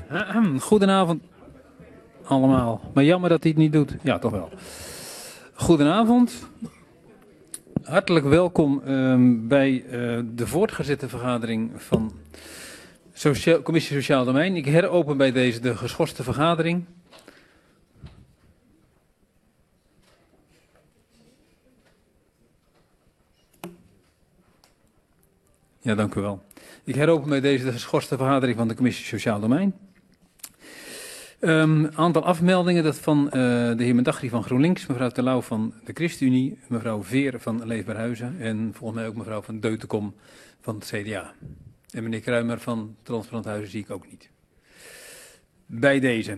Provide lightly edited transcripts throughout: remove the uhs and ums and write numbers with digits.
Goedenavond allemaal. Maar jammer dat hij het niet doet. Ja, toch wel. Goedenavond. Hartelijk welkom bij de voortgezette vergadering van Commissie Sociaal Domein. Ik heropen bij deze de geschorste vergadering. Ja, dank u wel. Ik heropen bij deze de geschorste vergadering van de Commissie Sociaal Domein. Aantal afmeldingen, dat van de heer Medagri van GroenLinks, mevrouw Terlouw van de ChristenUnie, mevrouw Veer van Leefbaar Huizen en volgens mij ook mevrouw van Deutenkom van het CDA. En meneer Kruimer van Transparant Huizen zie ik ook niet. Bij deze.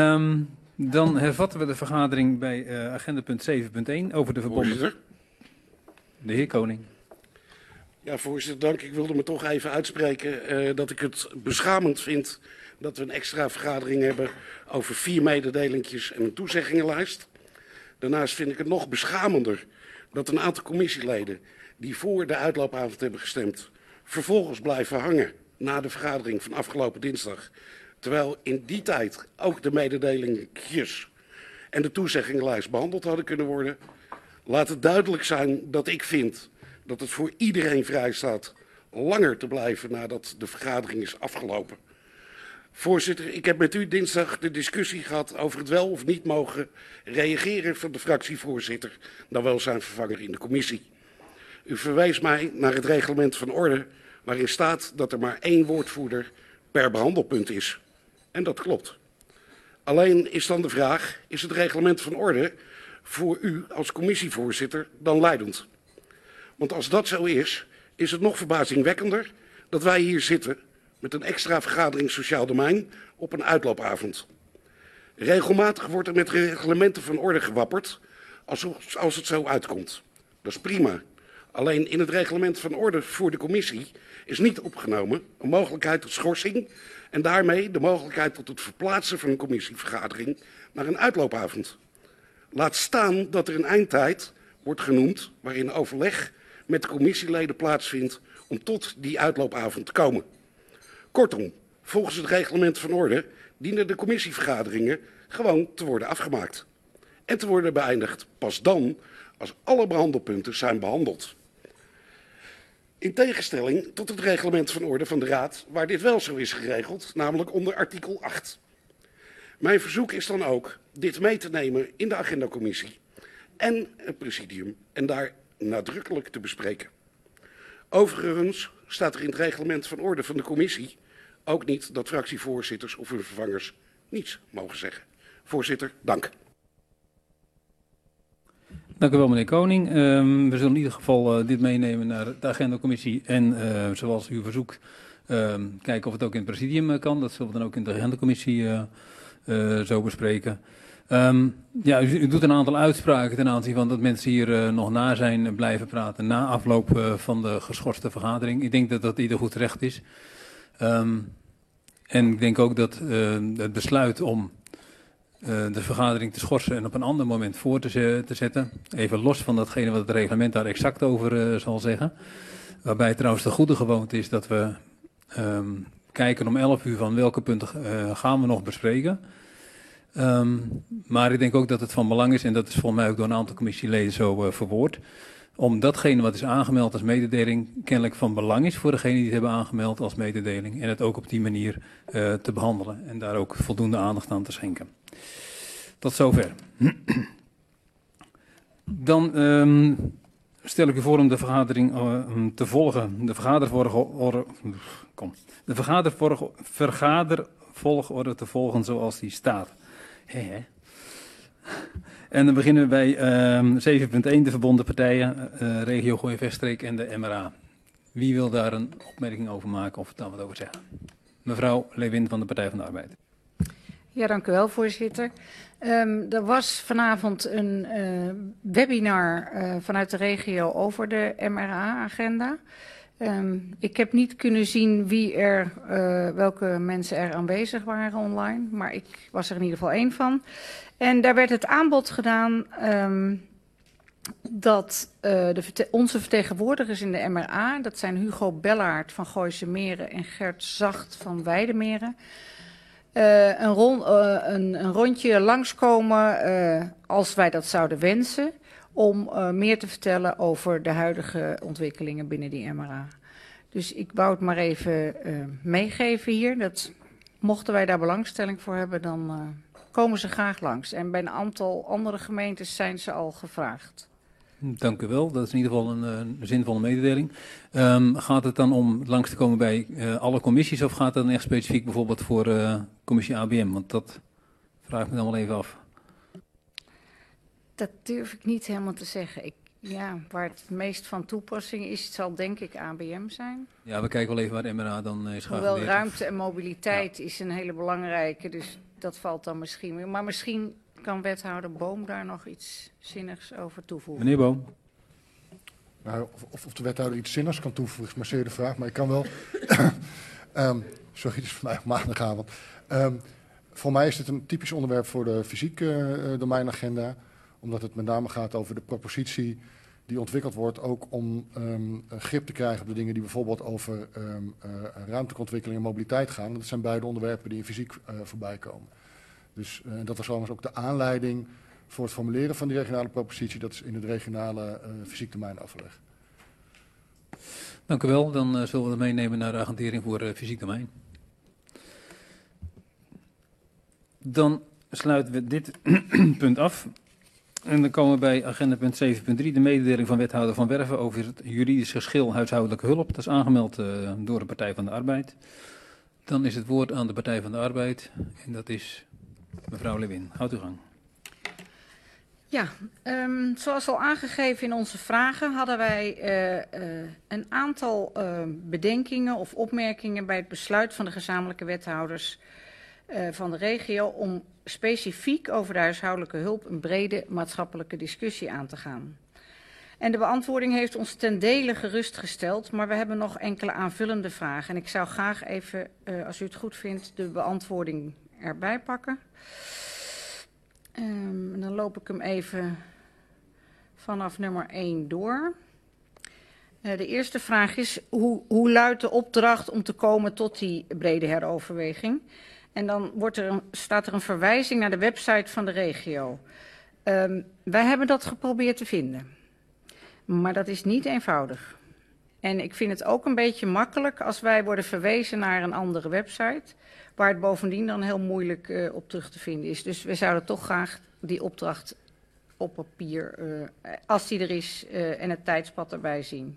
Dan hervatten we de vergadering bij agenda punt 7.1 over de verbonden. Voorzitter. De heer Koning. Ja, voorzitter, dank. Ik wilde me toch even uitspreken dat ik het beschamend vind dat we een extra vergadering hebben over 4 mededelingjes en een toezeggingenlijst. Daarnaast vind ik het nog beschamender dat een aantal commissieleden die voor de uitloopavond hebben gestemd, vervolgens blijven hangen na de vergadering van afgelopen dinsdag. Terwijl in die tijd ook de mededelingjes en de toezeggingenlijst behandeld hadden kunnen worden. Laat het duidelijk zijn dat ik vind dat het voor iedereen vrij staat langer te blijven nadat de vergadering is afgelopen. Voorzitter, ik heb met u dinsdag de discussie gehad over het wel of niet mogen reageren van de fractievoorzitter, dan wel zijn vervanger in de commissie. U verwees mij naar het reglement van orde, waarin staat dat er maar 1 woordvoerder per behandelpunt is. En dat klopt. Alleen is dan de vraag, is het reglement van orde voor u als commissievoorzitter dan leidend? Want als dat zo is, is het nog verbazingwekkender dat wij hier zitten met een extra vergadering Sociaal Domein op een uitloopavond. Regelmatig wordt er met reglementen van orde gewapperd als het zo uitkomt. Dat is prima. Alleen in het reglement van orde voor de commissie is niet opgenomen een mogelijkheid tot schorsing en daarmee de mogelijkheid tot het verplaatsen van een commissievergadering naar een uitloopavond. Laat staan dat er een eindtijd wordt genoemd waarin overleg met de commissieleden plaatsvindt om tot die uitloopavond te komen. Kortom, volgens het reglement van orde dienen de commissievergaderingen gewoon te worden afgemaakt. En te worden beëindigd pas dan als alle behandelpunten zijn behandeld. In tegenstelling tot het reglement van orde van de Raad, waar dit wel zo is geregeld, namelijk onder artikel 8. Mijn verzoek is dan ook dit mee te nemen in de agendacommissie en het presidium en daar nadrukkelijk te bespreken. Overigens staat er in het reglement van orde van de commissie ook niet dat fractievoorzitters of hun vervangers niets mogen zeggen. Voorzitter, dank. Dank u wel, meneer Koning. We zullen in ieder geval dit meenemen naar de agendacommissie en zoals u verzoekt kijken of het ook in het presidium kan. Dat zullen we dan ook in de agendacommissie zo bespreken. Ja, u doet een aantal uitspraken ten aanzien van dat mensen hier nog na zijn blijven praten na afloop van de geschorste vergadering. Ik denk dat dat ieder goed recht is. En ik denk ook dat het besluit om de vergadering te schorsen en op een ander moment voor te zetten, even los van datgene wat het reglement daar exact over zal zeggen, waarbij trouwens de goede gewoonte is dat we kijken om 11 uur van welke punten gaan we nog bespreken. Maar ik denk ook dat het van belang is, en dat is volgens mij ook door een aantal commissieleden zo verwoord, om datgene wat is aangemeld als mededeling kennelijk van belang is voor degene die het hebben aangemeld als mededeling en het ook op die manier te behandelen en daar ook voldoende aandacht aan te schenken. Tot zover. Dan stel ik u voor om de vergadering te volgen. De vergadervolgorde te volgen zoals die staat. En dan beginnen we bij 7.1, de verbonden partijen, regio Gooi-Veststreek en de MRA. Wie wil daar een opmerking over maken of daar wat over zeggen? Mevrouw Lewin van de Partij van de Arbeid. Ja, dank u wel, voorzitter. Er was vanavond een webinar vanuit de regio over de MRA-agenda. Ik heb niet kunnen zien welke mensen er aanwezig waren online, maar ik was er in ieder geval 1 van. En daar werd het aanbod gedaan dat onze vertegenwoordigers in de MRA, dat zijn Hugo Bellaert van Gooise Meren en Gert Zacht van Weidemeren, Een rondje langskomen als wij dat zouden wensen, om meer te vertellen over de huidige ontwikkelingen binnen die MRA. Dus ik wou het maar even meegeven hier. Dat mochten wij daar belangstelling voor hebben, dan komen ze graag langs. En bij een aantal andere gemeentes zijn ze al gevraagd. Dank u wel. Dat is in ieder geval een zinvolle mededeling. Gaat het dan om langs te komen bij alle commissies of gaat het dan echt specifiek bijvoorbeeld voor commissie ABM? Want dat vraag ik me dan wel even af. Dat durf ik niet helemaal te zeggen. Waar het meest van toepassing is, het zal denk ik ABM zijn. Ja, we kijken wel even waar de MRA dan is geagendeerd. Hoewel ruimte en mobiliteit is een hele belangrijke, dus dat valt dan misschien weer. Maar misschien kan wethouder Boom daar nog iets zinnigs over toevoegen. Meneer Boom. Nou, of de wethouder iets zinnigs kan toevoegen is maar zeer de vraag. Maar ik kan wel... sorry, het is voor mij maandagavond. Voor mij is dit een typisch onderwerp voor de fysieke domeinagenda. Omdat het met name gaat over de propositie die ontwikkeld wordt. Ook om grip te krijgen op de dingen die bijvoorbeeld over ruimtelijke ontwikkeling en mobiliteit gaan. Dat zijn beide onderwerpen die in fysiek voorbij komen. Dus dat was overigens ook de aanleiding voor het formuleren van die regionale propositie. Dat is in het regionale fysiek domeinoverleg. Dank u wel. Dan zullen we dat meenemen naar de agendering voor fysiek domein. Dan sluiten we dit punt af. En dan komen we bij agenda punt 7.3, de mededeling van wethouder Van Werven over het juridisch geschil huishoudelijke hulp. Dat is aangemeld door de Partij van de Arbeid. Dan is het woord aan de Partij van de Arbeid en dat is mevrouw Lewin. Houdt u gang. Ja, zoals al aangegeven in onze vragen hadden wij een aantal bedenkingen of opmerkingen bij het besluit van de gezamenlijke wethouders van de regio om specifiek over de huishoudelijke hulp een brede maatschappelijke discussie aan te gaan. En de beantwoording heeft ons ten dele gerustgesteld, maar we hebben nog enkele aanvullende vragen. En ik zou graag even, als u het goed vindt, de beantwoording erbij pakken. Dan loop ik hem even vanaf nummer 1 door. De eerste vraag is, hoe luidt de opdracht om te komen tot die brede heroverweging? En dan staat er een verwijzing naar de website van de regio. Wij hebben dat geprobeerd te vinden. Maar dat is niet eenvoudig. En ik vind het ook een beetje makkelijk als wij worden verwezen naar een andere website, waar het bovendien dan heel moeilijk op terug te vinden is. Dus we zouden toch graag die opdracht op papier, als die er is, en het tijdspad erbij zien.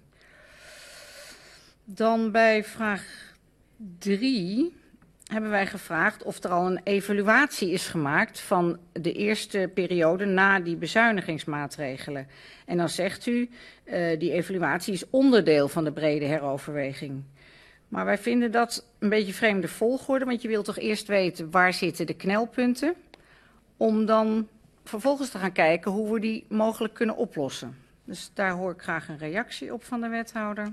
Dan bij vraag 3 hebben wij gevraagd of er al een evaluatie is gemaakt van de eerste periode na die bezuinigingsmaatregelen. En dan zegt u, die evaluatie is onderdeel van de brede heroverweging. Maar wij vinden dat een beetje vreemde volgorde, want je wilt toch eerst weten waar zitten de knelpunten, om dan vervolgens te gaan kijken hoe we die mogelijk kunnen oplossen. Dus daar hoor ik graag een reactie op van de wethouder.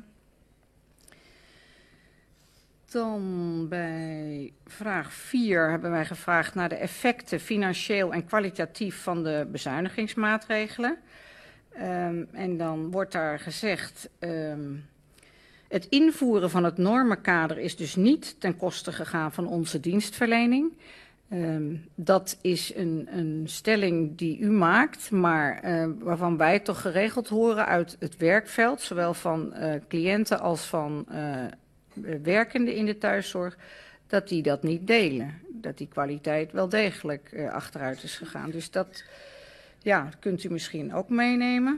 Dan bij vraag 4 hebben wij gevraagd naar de effecten financieel en kwalitatief van de bezuinigingsmaatregelen. En dan wordt daar gezegd, het invoeren van het normenkader is dus niet ten koste gegaan van onze dienstverlening. Dat is een stelling die u maakt, maar waarvan wij toch geregeld horen uit het werkveld, zowel van cliënten als van werkenden in de thuiszorg, dat die dat niet delen. Dat die kwaliteit wel degelijk achteruit is gegaan. Dus dat kunt u misschien ook meenemen.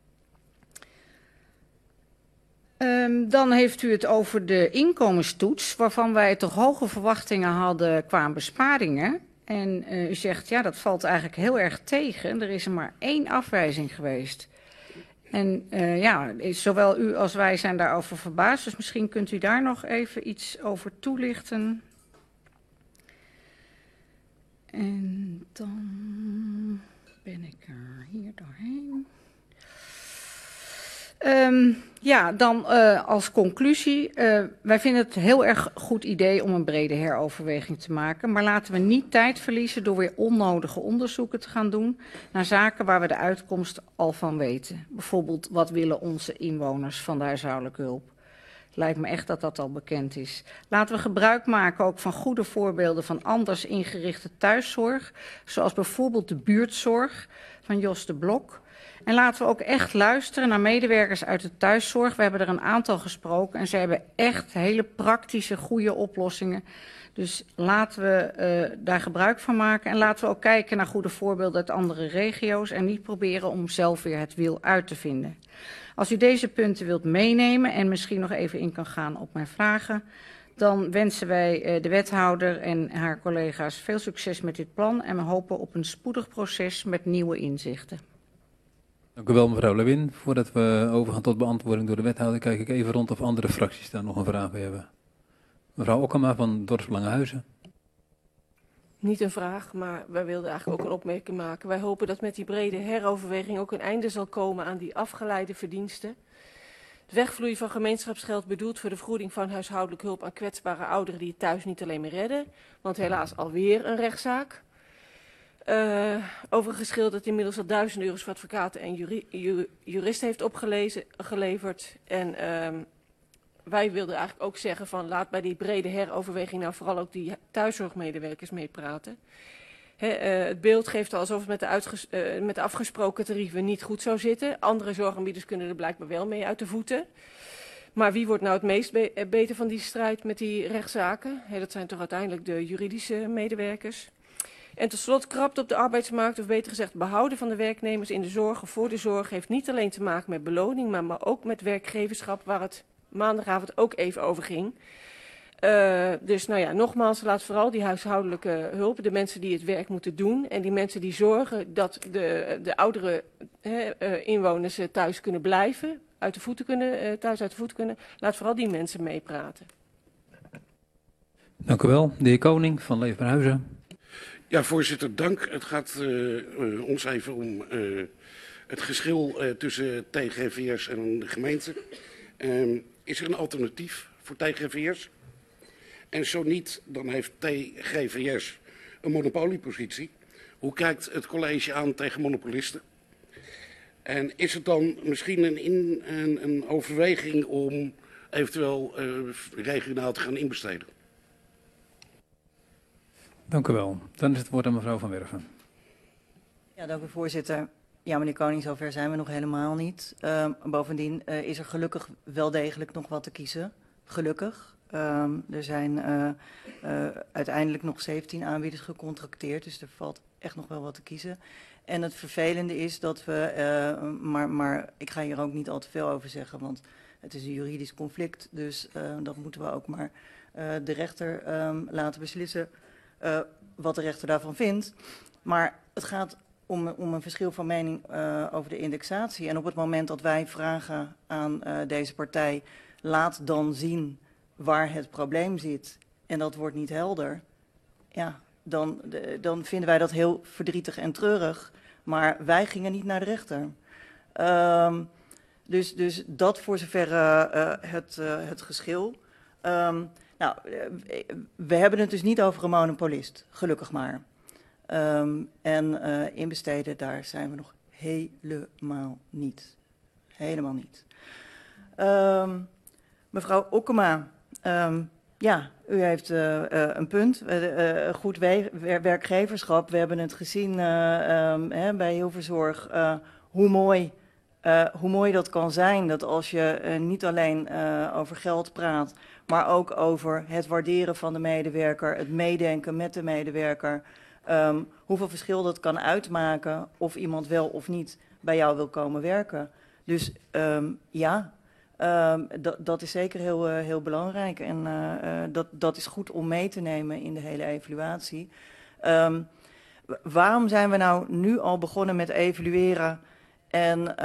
Dan heeft u het over de inkomenstoets, waarvan wij toch hoge verwachtingen hadden qua besparingen. En u zegt, ja, dat valt eigenlijk heel erg tegen. Er is er maar 1 afwijzing geweest. En zowel u als wij zijn daarover verbaasd, dus misschien kunt u daar nog even iets over toelichten. En dan ben ik er hier doorheen. Dan als conclusie, wij vinden het een heel erg goed idee om een brede heroverweging te maken, maar laten we niet tijd verliezen door weer onnodige onderzoeken te gaan doen naar zaken waar we de uitkomst al van weten. Bijvoorbeeld, wat willen onze inwoners van de huishoudelijke hulp? Lijkt me echt dat dat al bekend is. Laten we gebruik maken ook van goede voorbeelden van anders ingerichte thuiszorg, zoals bijvoorbeeld de buurtzorg van Jos de Blok. En laten we ook echt luisteren naar medewerkers uit de thuiszorg. We hebben er een aantal gesproken en ze hebben echt hele praktische, goede oplossingen. Dus laten we daar gebruik van maken. En laten we ook kijken naar goede voorbeelden uit andere regio's en niet proberen om zelf weer het wiel uit te vinden. Als u deze punten wilt meenemen en misschien nog even in kan gaan op mijn vragen, dan wensen wij de wethouder en haar collega's veel succes met dit plan en we hopen op een spoedig proces met nieuwe inzichten. Dank u wel, mevrouw Lewin. Voordat we overgaan tot beantwoording door de wethouder, kijk ik even rond of andere fracties daar nog een vraag bij hebben. Mevrouw Okkema van Dorpsbelangenhuizen. Niet een vraag, maar wij wilden eigenlijk ook een opmerking maken. Wij hopen dat met die brede heroverweging ook een einde zal komen aan die afgeleide verdiensten. Het wegvloeien van gemeenschapsgeld bedoeld voor de vergoeding van huishoudelijke hulp aan kwetsbare ouderen die het thuis niet alleen meer redden. Want helaas alweer een rechtszaak. Over een geschil dat inmiddels al €1000 voor advocaten en juristen heeft opgeleverd. En wij wilden eigenlijk ook zeggen van laat bij die brede heroverweging nou vooral ook die thuiszorgmedewerkers meepraten. Het beeld geeft alsof het met de afgesproken tarieven niet goed zou zitten. Andere zorgaanbieders kunnen er blijkbaar wel mee uit de voeten. Maar wie wordt nou het meest beter van die strijd met die rechtszaken? Dat zijn toch uiteindelijk de juridische medewerkers. En tot slot, krapte op de arbeidsmarkt, of beter gezegd behouden van de werknemers in de zorg of voor de zorg, heeft niet alleen te maken met beloning, maar ook met werkgeverschap, waar het maandagavond ook even over ging. Dus nou ja, nogmaals, laat vooral die huishoudelijke hulp, de mensen die het werk moeten doen en die mensen die zorgen dat de oudere inwoners thuis kunnen blijven, thuis uit de voeten kunnen, laat vooral die mensen meepraten. Dank u wel. De heer Koning van Leefbaarhuizen. Ja, voorzitter, dank. Het gaat ons even om het geschil tussen TGV'ers en de gemeente. Is er een alternatief voor TGV'ers? En zo niet, dan heeft TGV'ers een monopoliepositie. Hoe kijkt het college aan tegen monopolisten? En is het dan misschien een overweging om eventueel regionaal te gaan inbesteden? Dank u wel. Dan is het woord aan mevrouw Van Werven. Ja, dank u voorzitter. Ja, meneer Koning, zover zijn we nog helemaal niet. Bovendien is er gelukkig wel degelijk nog wat te kiezen. Gelukkig. Er zijn uiteindelijk nog 17 aanbieders gecontracteerd, dus er valt echt nog wel wat te kiezen. En het vervelende is dat we, maar ik ga hier ook niet al te veel over zeggen, want het is een juridisch conflict, dus dat moeten we ook maar de rechter laten beslissen wat de rechter daarvan vindt. Maar het gaat om een verschil van mening over de indexatie. En op het moment dat wij vragen aan deze partij, laat dan zien waar het probleem zit, en dat wordt niet helder, ja, dan vinden wij dat heel verdrietig en treurig. Maar wij gingen niet naar de rechter. Dus dat voor zover het geschil. Nou, we hebben het dus niet over een monopolist, gelukkig maar. En inbesteden, daar zijn we nog helemaal niet. Helemaal niet. Mevrouw Okkema, ja, u heeft een punt. Goed werkgeverschap. We hebben het gezien bij Hilverzorg hoe mooi dat kan zijn. Dat als je niet alleen over geld praat, maar ook over het waarderen van de medewerker, het meedenken met de medewerker, hoeveel verschil dat kan uitmaken of iemand wel of niet bij jou wil komen werken. Dus ja, dat is zeker heel belangrijk en dat is goed om mee te nemen in de hele evaluatie. Waarom zijn we nou nu al begonnen met evalueren en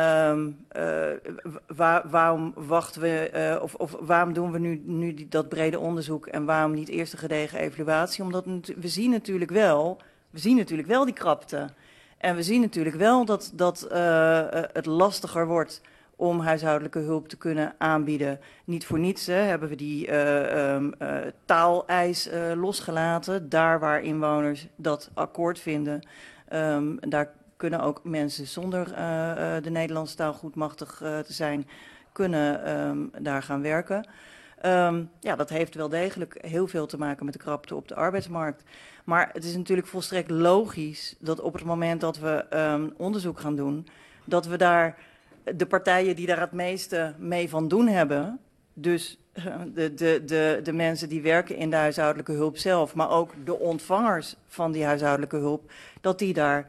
waarom wachten we of waarom doen we nu dat brede onderzoek en waarom niet eerst een gedegen evaluatie? Omdat we zien natuurlijk wel die krapte en we zien natuurlijk wel dat het lastiger wordt om huishoudelijke hulp te kunnen aanbieden. Niet voor niets hebben we die taaleis losgelaten. Daar waar inwoners dat akkoord vinden, daar kunnen ook mensen zonder de Nederlandse taal goed machtig te zijn, kunnen daar gaan werken. Ja, dat heeft wel degelijk heel veel te maken met de krapte op de arbeidsmarkt. Maar het is natuurlijk volstrekt logisch dat op het moment dat we onderzoek gaan doen, dat we daar de partijen die daar het meeste mee van doen hebben, dus de mensen die werken in de huishoudelijke hulp zelf, maar ook de ontvangers van die huishoudelijke hulp, dat die daar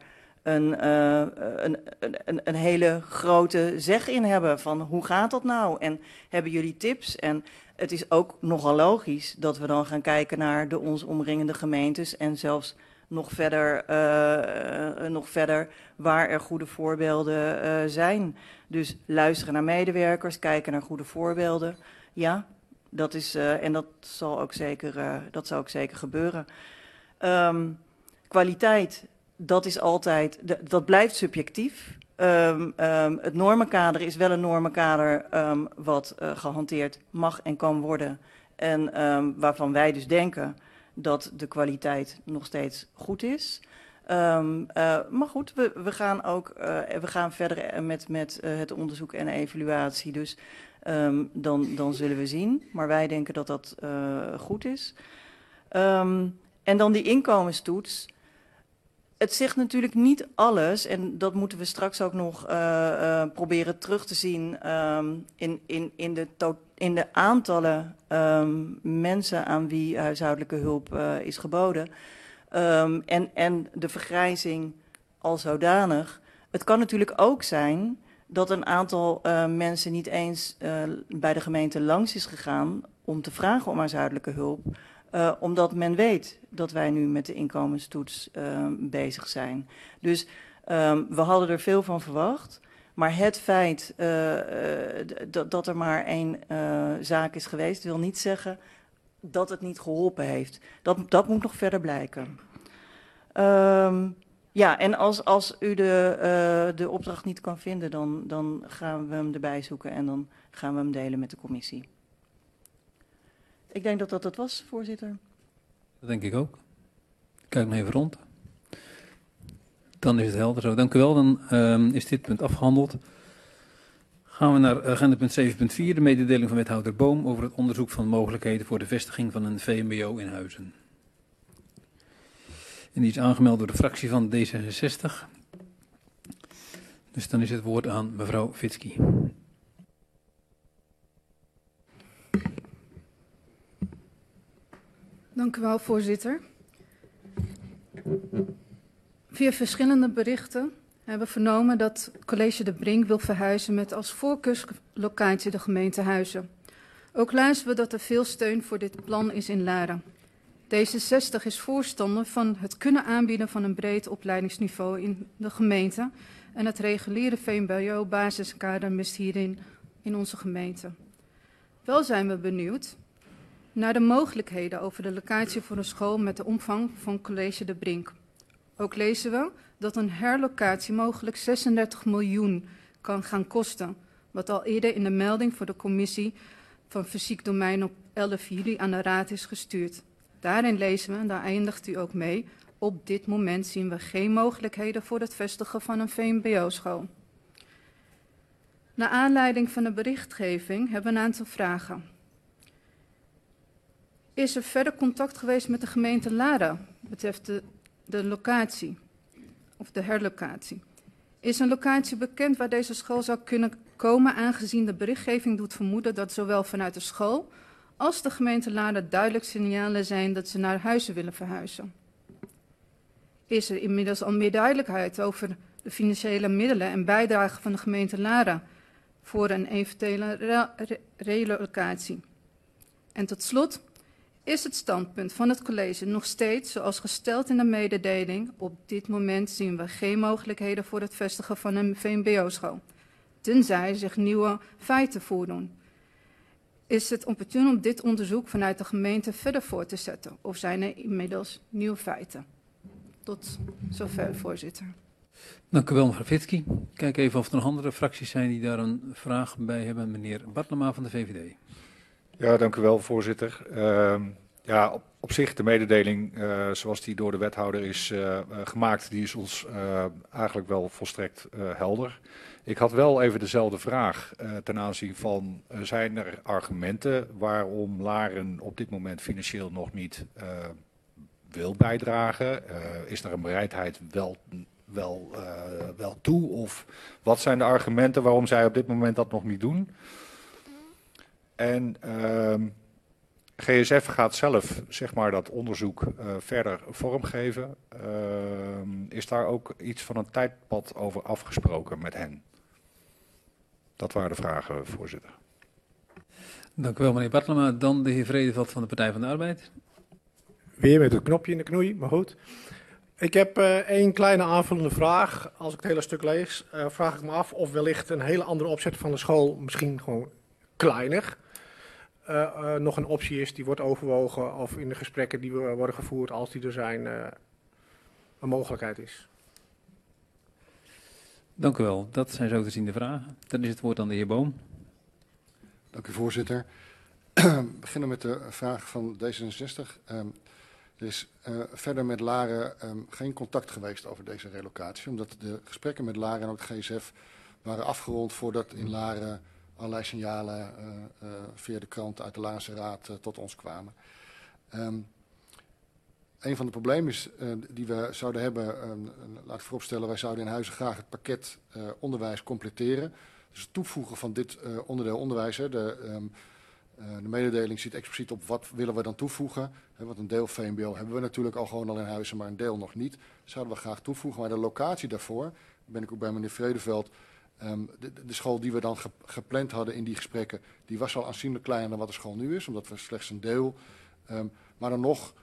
een hele grote zeg in hebben van hoe gaat dat nou en hebben jullie tips? En het is ook nogal logisch dat we dan gaan kijken naar de ons omringende gemeentes en zelfs nog verder waar er goede voorbeelden zijn. Dus luisteren naar medewerkers, kijken naar goede voorbeelden. Ja, dat is en dat zal ook zeker gebeuren. Kwaliteit, dat is altijd, dat blijft subjectief. Het normenkader is wel een normenkader wat gehanteerd mag en kan worden. En waarvan wij dus denken dat de kwaliteit nog steeds goed is. Maar goed, we gaan verder met het onderzoek en evaluatie. Dus dan zullen we zien. Maar wij denken dat dat goed is. En dan die inkomenstoets. Het zegt natuurlijk niet alles, en dat moeten we straks ook nog proberen terug te zien in de aantallen mensen aan wie huishoudelijke hulp is geboden. En de vergrijzing al zodanig. Het kan natuurlijk ook zijn dat een aantal mensen niet eens bij de gemeente langs is gegaan om te vragen om huishoudelijke hulp. Omdat men weet dat wij nu met de inkomenstoets bezig zijn. Dus we hadden er veel van verwacht. Maar het feit dat er maar één zaak is geweest, wil niet zeggen dat het niet geholpen heeft. Dat moet nog verder blijken. Ja, en als u de opdracht niet kan vinden, dan gaan we hem erbij zoeken en dan gaan we hem delen met de commissie. Ik denk dat dat het was, voorzitter. Dat denk ik ook. Kijk nog even rond. Dan is het helder zo. Dank u wel. Dan is dit punt afgehandeld. Gaan we naar agenda punt 7.4, de mededeling van wethouder Boom over het onderzoek van mogelijkheden voor de vestiging van een VMBO in Huizen. En die is aangemeld door de fractie van D66. Dus dan is het woord aan mevrouw Vitsky. Dank u wel, voorzitter. Via verschillende berichten hebben we vernomen dat College de Brink wil verhuizen met als voorkeurslocatie de gemeente Huizen. Ook luisteren we dat er veel steun voor dit plan is in Laren. D66 is voorstander van het kunnen aanbieden van een breed opleidingsniveau in de gemeente en het reguliere VMBO-basiskader mist hierin in onze gemeente. Wel zijn we benieuwd naar de mogelijkheden over de locatie voor een school met de omvang van College de Brink. Ook lezen we dat een herlocatie mogelijk 36 miljoen kan gaan kosten, wat al eerder in de melding voor de commissie van fysiek domein op 11 juli aan de raad is gestuurd. Daarin lezen we, en daar eindigt u ook mee, op dit moment zien we geen mogelijkheden voor het vestigen van een VMBO-school. Naar aanleiding van de berichtgeving hebben we een aantal vragen. Is er verder contact geweest met de gemeente Laren betreft de locatie of de herlocatie? Is een locatie bekend waar deze school zou kunnen komen, aangezien de berichtgeving doet vermoeden dat zowel vanuit de school als de gemeente Laren duidelijk signalen zijn dat ze naar Huizen willen verhuizen? Is er inmiddels al meer duidelijkheid over de financiële middelen en bijdragen van de gemeente Laren voor een eventuele relocatie? En tot slot, is het standpunt van het college nog steeds, zoals gesteld in de mededeling, op dit moment zien we geen mogelijkheden voor het vestigen van een VMBO-school, tenzij zich nieuwe feiten voordoen. Is het opportun om dit onderzoek vanuit de gemeente verder voor te zetten, of zijn er inmiddels nieuwe feiten? Tot zover, voorzitter. Dank u wel, mevrouw Vitsky. Kijk even of er nog andere fracties zijn die daar een vraag bij hebben. Meneer Bartlema van de VVD. Ja, dank u wel, voorzitter. Ja, Op zich, de mededeling zoals die door de wethouder is gemaakt, die is ons eigenlijk wel volstrekt helder. Ik had wel even dezelfde vraag ten aanzien van, zijn er argumenten waarom Laren op dit moment financieel nog niet wil bijdragen? Is er een bereidheid wel toe? Of wat zijn de argumenten waarom zij op dit moment dat nog niet doen? En GSF gaat zelf, zeg maar, dat onderzoek verder vormgeven. Is daar ook iets van een tijdpad over afgesproken met hen? Dat waren de vragen, voorzitter. Dank u wel, meneer Bartlema. Dan de heer Vredeveld van de Partij van de Arbeid. Weer met het knopje in de knoei, maar goed. Ik heb één kleine aanvullende vraag. Als ik het hele stuk lees, vraag ik me af of wellicht een hele andere opzet van de school, misschien gewoon kleiner, nog een optie is die wordt overwogen of in de gesprekken die worden gevoerd, als die er zijn, een mogelijkheid is. Dank u wel. Dat zijn zo te zien de vragen. Dan is het woord aan de heer Boom. Dank u, voorzitter. We beginnen met de vraag van D66. Er is verder met Laren geen contact geweest over deze relocatie, omdat de gesprekken met Laren en ook het GSF waren afgerond voordat in Laren allerlei signalen via de krant uit de Larense Raad tot ons kwamen. Een van de problemen is, die we zouden hebben, laat ik vooropstellen, wij zouden in Huizen graag het pakket onderwijs completeren. Dus het toevoegen van dit onderdeel onderwijs, de mededeling ziet expliciet op wat willen we dan toevoegen. Want een deel VMBO hebben we natuurlijk al gewoon al in Huizen, maar een deel nog niet. Dat zouden we graag toevoegen, maar de locatie daarvoor, ben ik ook bij meneer Vredeveld, de school die we dan gepland hadden in die gesprekken, die was al aanzienlijk kleiner dan wat de school nu is, omdat we slechts een deel, maar dan nog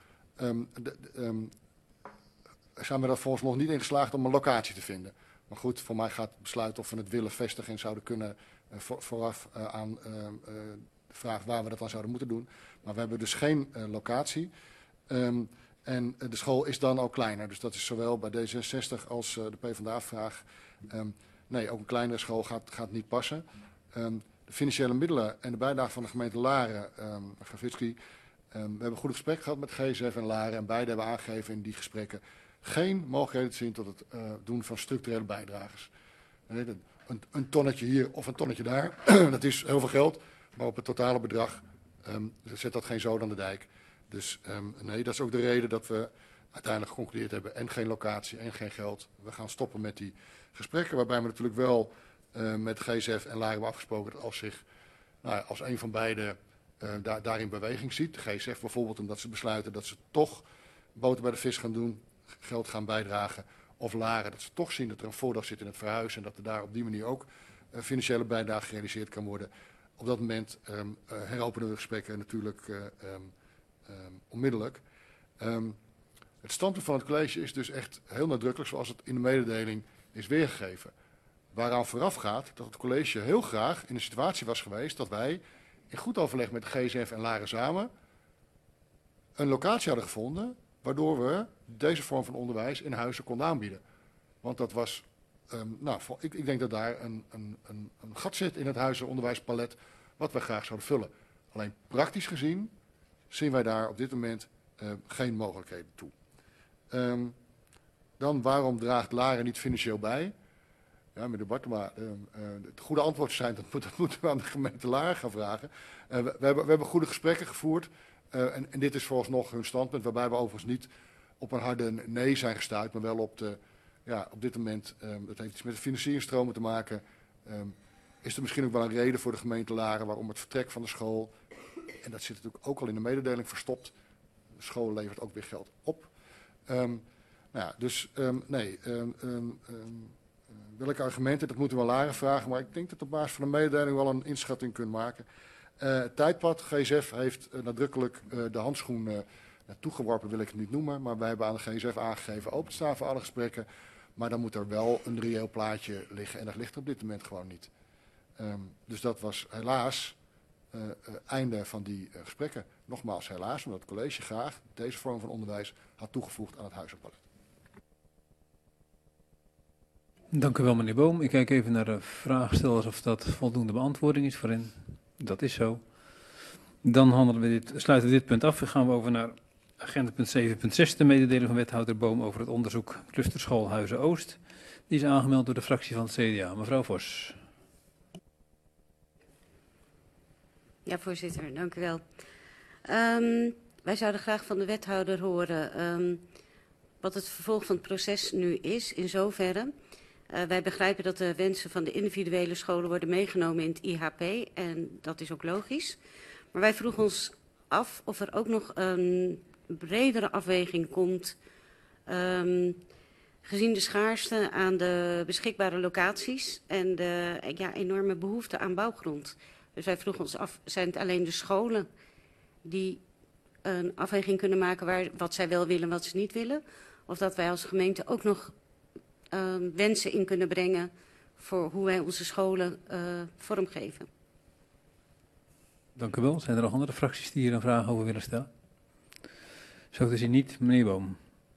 zijn we er volgens nog niet in geslaagd om een locatie te vinden. Maar goed, voor mij gaat het besluit of we het willen vestigen en zouden kunnen vooraf aan de vraag waar we dat dan zouden moeten doen. Maar we hebben dus geen locatie. En de school is dan ook kleiner. Dus dat is zowel bij D66 als de PvdA-vraag. Nee, ook een kleinere school gaat niet passen. De financiële middelen en de bijdrage van de gemeente Laren, mevrouw Vitsky. We hebben een goed gesprek gehad met GSF en Laren. En beide hebben aangegeven in die gesprekken geen mogelijkheden te zien tot het doen van structurele bijdrages. Een tonnetje hier of een tonnetje daar, dat is heel veel geld. Maar op het totale bedrag zet dat geen zoden aan de dijk. Dus nee, dat is ook de reden dat we uiteindelijk geconcludeerd hebben. En geen locatie en geen geld. We gaan stoppen met die gesprekken. Waarbij we natuurlijk wel met GSF en Laren hebben afgesproken dat als een van beide daarin beweging ziet. De GSF bijvoorbeeld omdat ze besluiten dat ze toch boter bij de vis gaan doen. Geld gaan bijdragen. Of Laren dat ze toch zien dat er een voordeel zit in het verhuizen. En dat er daar op die manier ook financiële bijdrage gerealiseerd kan worden. Op dat moment heropenen we de gesprekken natuurlijk onmiddellijk. Het standpunt van het college is dus echt heel nadrukkelijk zoals het in de mededeling is weergegeven. Waaraan vooraf gaat dat het college heel graag in een situatie was geweest dat wij in goed overleg met de GSF en Laren samen een locatie hadden gevonden waardoor we deze vorm van onderwijs in Huizen konden aanbieden. Want dat was, ik denk dat daar een gat zit in het Huizenonderwijspalet wat we graag zouden vullen. Alleen praktisch gezien zien wij daar op dit moment geen mogelijkheden toe. Dan waarom draagt Laren niet financieel bij? Ja, meneer Bartema, het goede antwoord zijn, dat moeten we aan de gemeente Laren gaan vragen. We hebben goede gesprekken gevoerd. En dit is vooralsnog hun standpunt, waarbij we overigens niet op een harde nee zijn gestuurd, maar wel op dit moment, dat heeft iets met de financieringstromen te maken, is er misschien ook wel een reden voor de gemeente Laren waarom het vertrek van de school, en dat zit natuurlijk ook al in de mededeling verstopt, de school levert ook weer geld op. Welke argumenten, dat moeten we Laren vragen, maar ik denk dat op basis van de mededeling wel een inschatting kunt maken. Tijdpad, GSF heeft nadrukkelijk de handschoen toegeworpen, wil ik het niet noemen, maar wij hebben aan de GSF aangegeven open te staan voor alle gesprekken. Maar dan moet er wel een reëel plaatje liggen en dat ligt er op dit moment gewoon niet. Dus dat was helaas einde van die gesprekken. Nogmaals helaas, omdat het college graag deze vorm van onderwijs had toegevoegd aan het Huizenpalet. Dank u wel, meneer Boom. Ik kijk even naar de vraagstellers of dat voldoende beantwoording is voor hen. Dat is zo. Dan sluiten we dit punt af. Dan gaan we over naar Agenda punt 7.6, de mededeling van wethouder Boom over het onderzoek clusterschool Huizen Oost. Die is aangemeld door de fractie van het CDA. Mevrouw Vos. Ja, voorzitter, dank u wel. Wij zouden graag van de wethouder horen wat het vervolg van het proces nu is, in zoverre. Wij begrijpen dat de wensen van de individuele scholen worden meegenomen in het IHP en dat is ook logisch. Maar wij vroegen ons af of er ook nog een bredere afweging komt, gezien de schaarste aan de beschikbare locaties en de enorme behoefte aan bouwgrond. Dus wij vroegen ons af, zijn het alleen de scholen die een afweging kunnen maken wat zij wel willen en wat ze niet willen? Of dat wij als gemeente ook nog wensen in kunnen brengen voor hoe wij onze scholen vormgeven. Dank u wel. Zijn er nog andere fracties die hier een vraag over willen stellen? Zo te zien niet. Meneer Boom.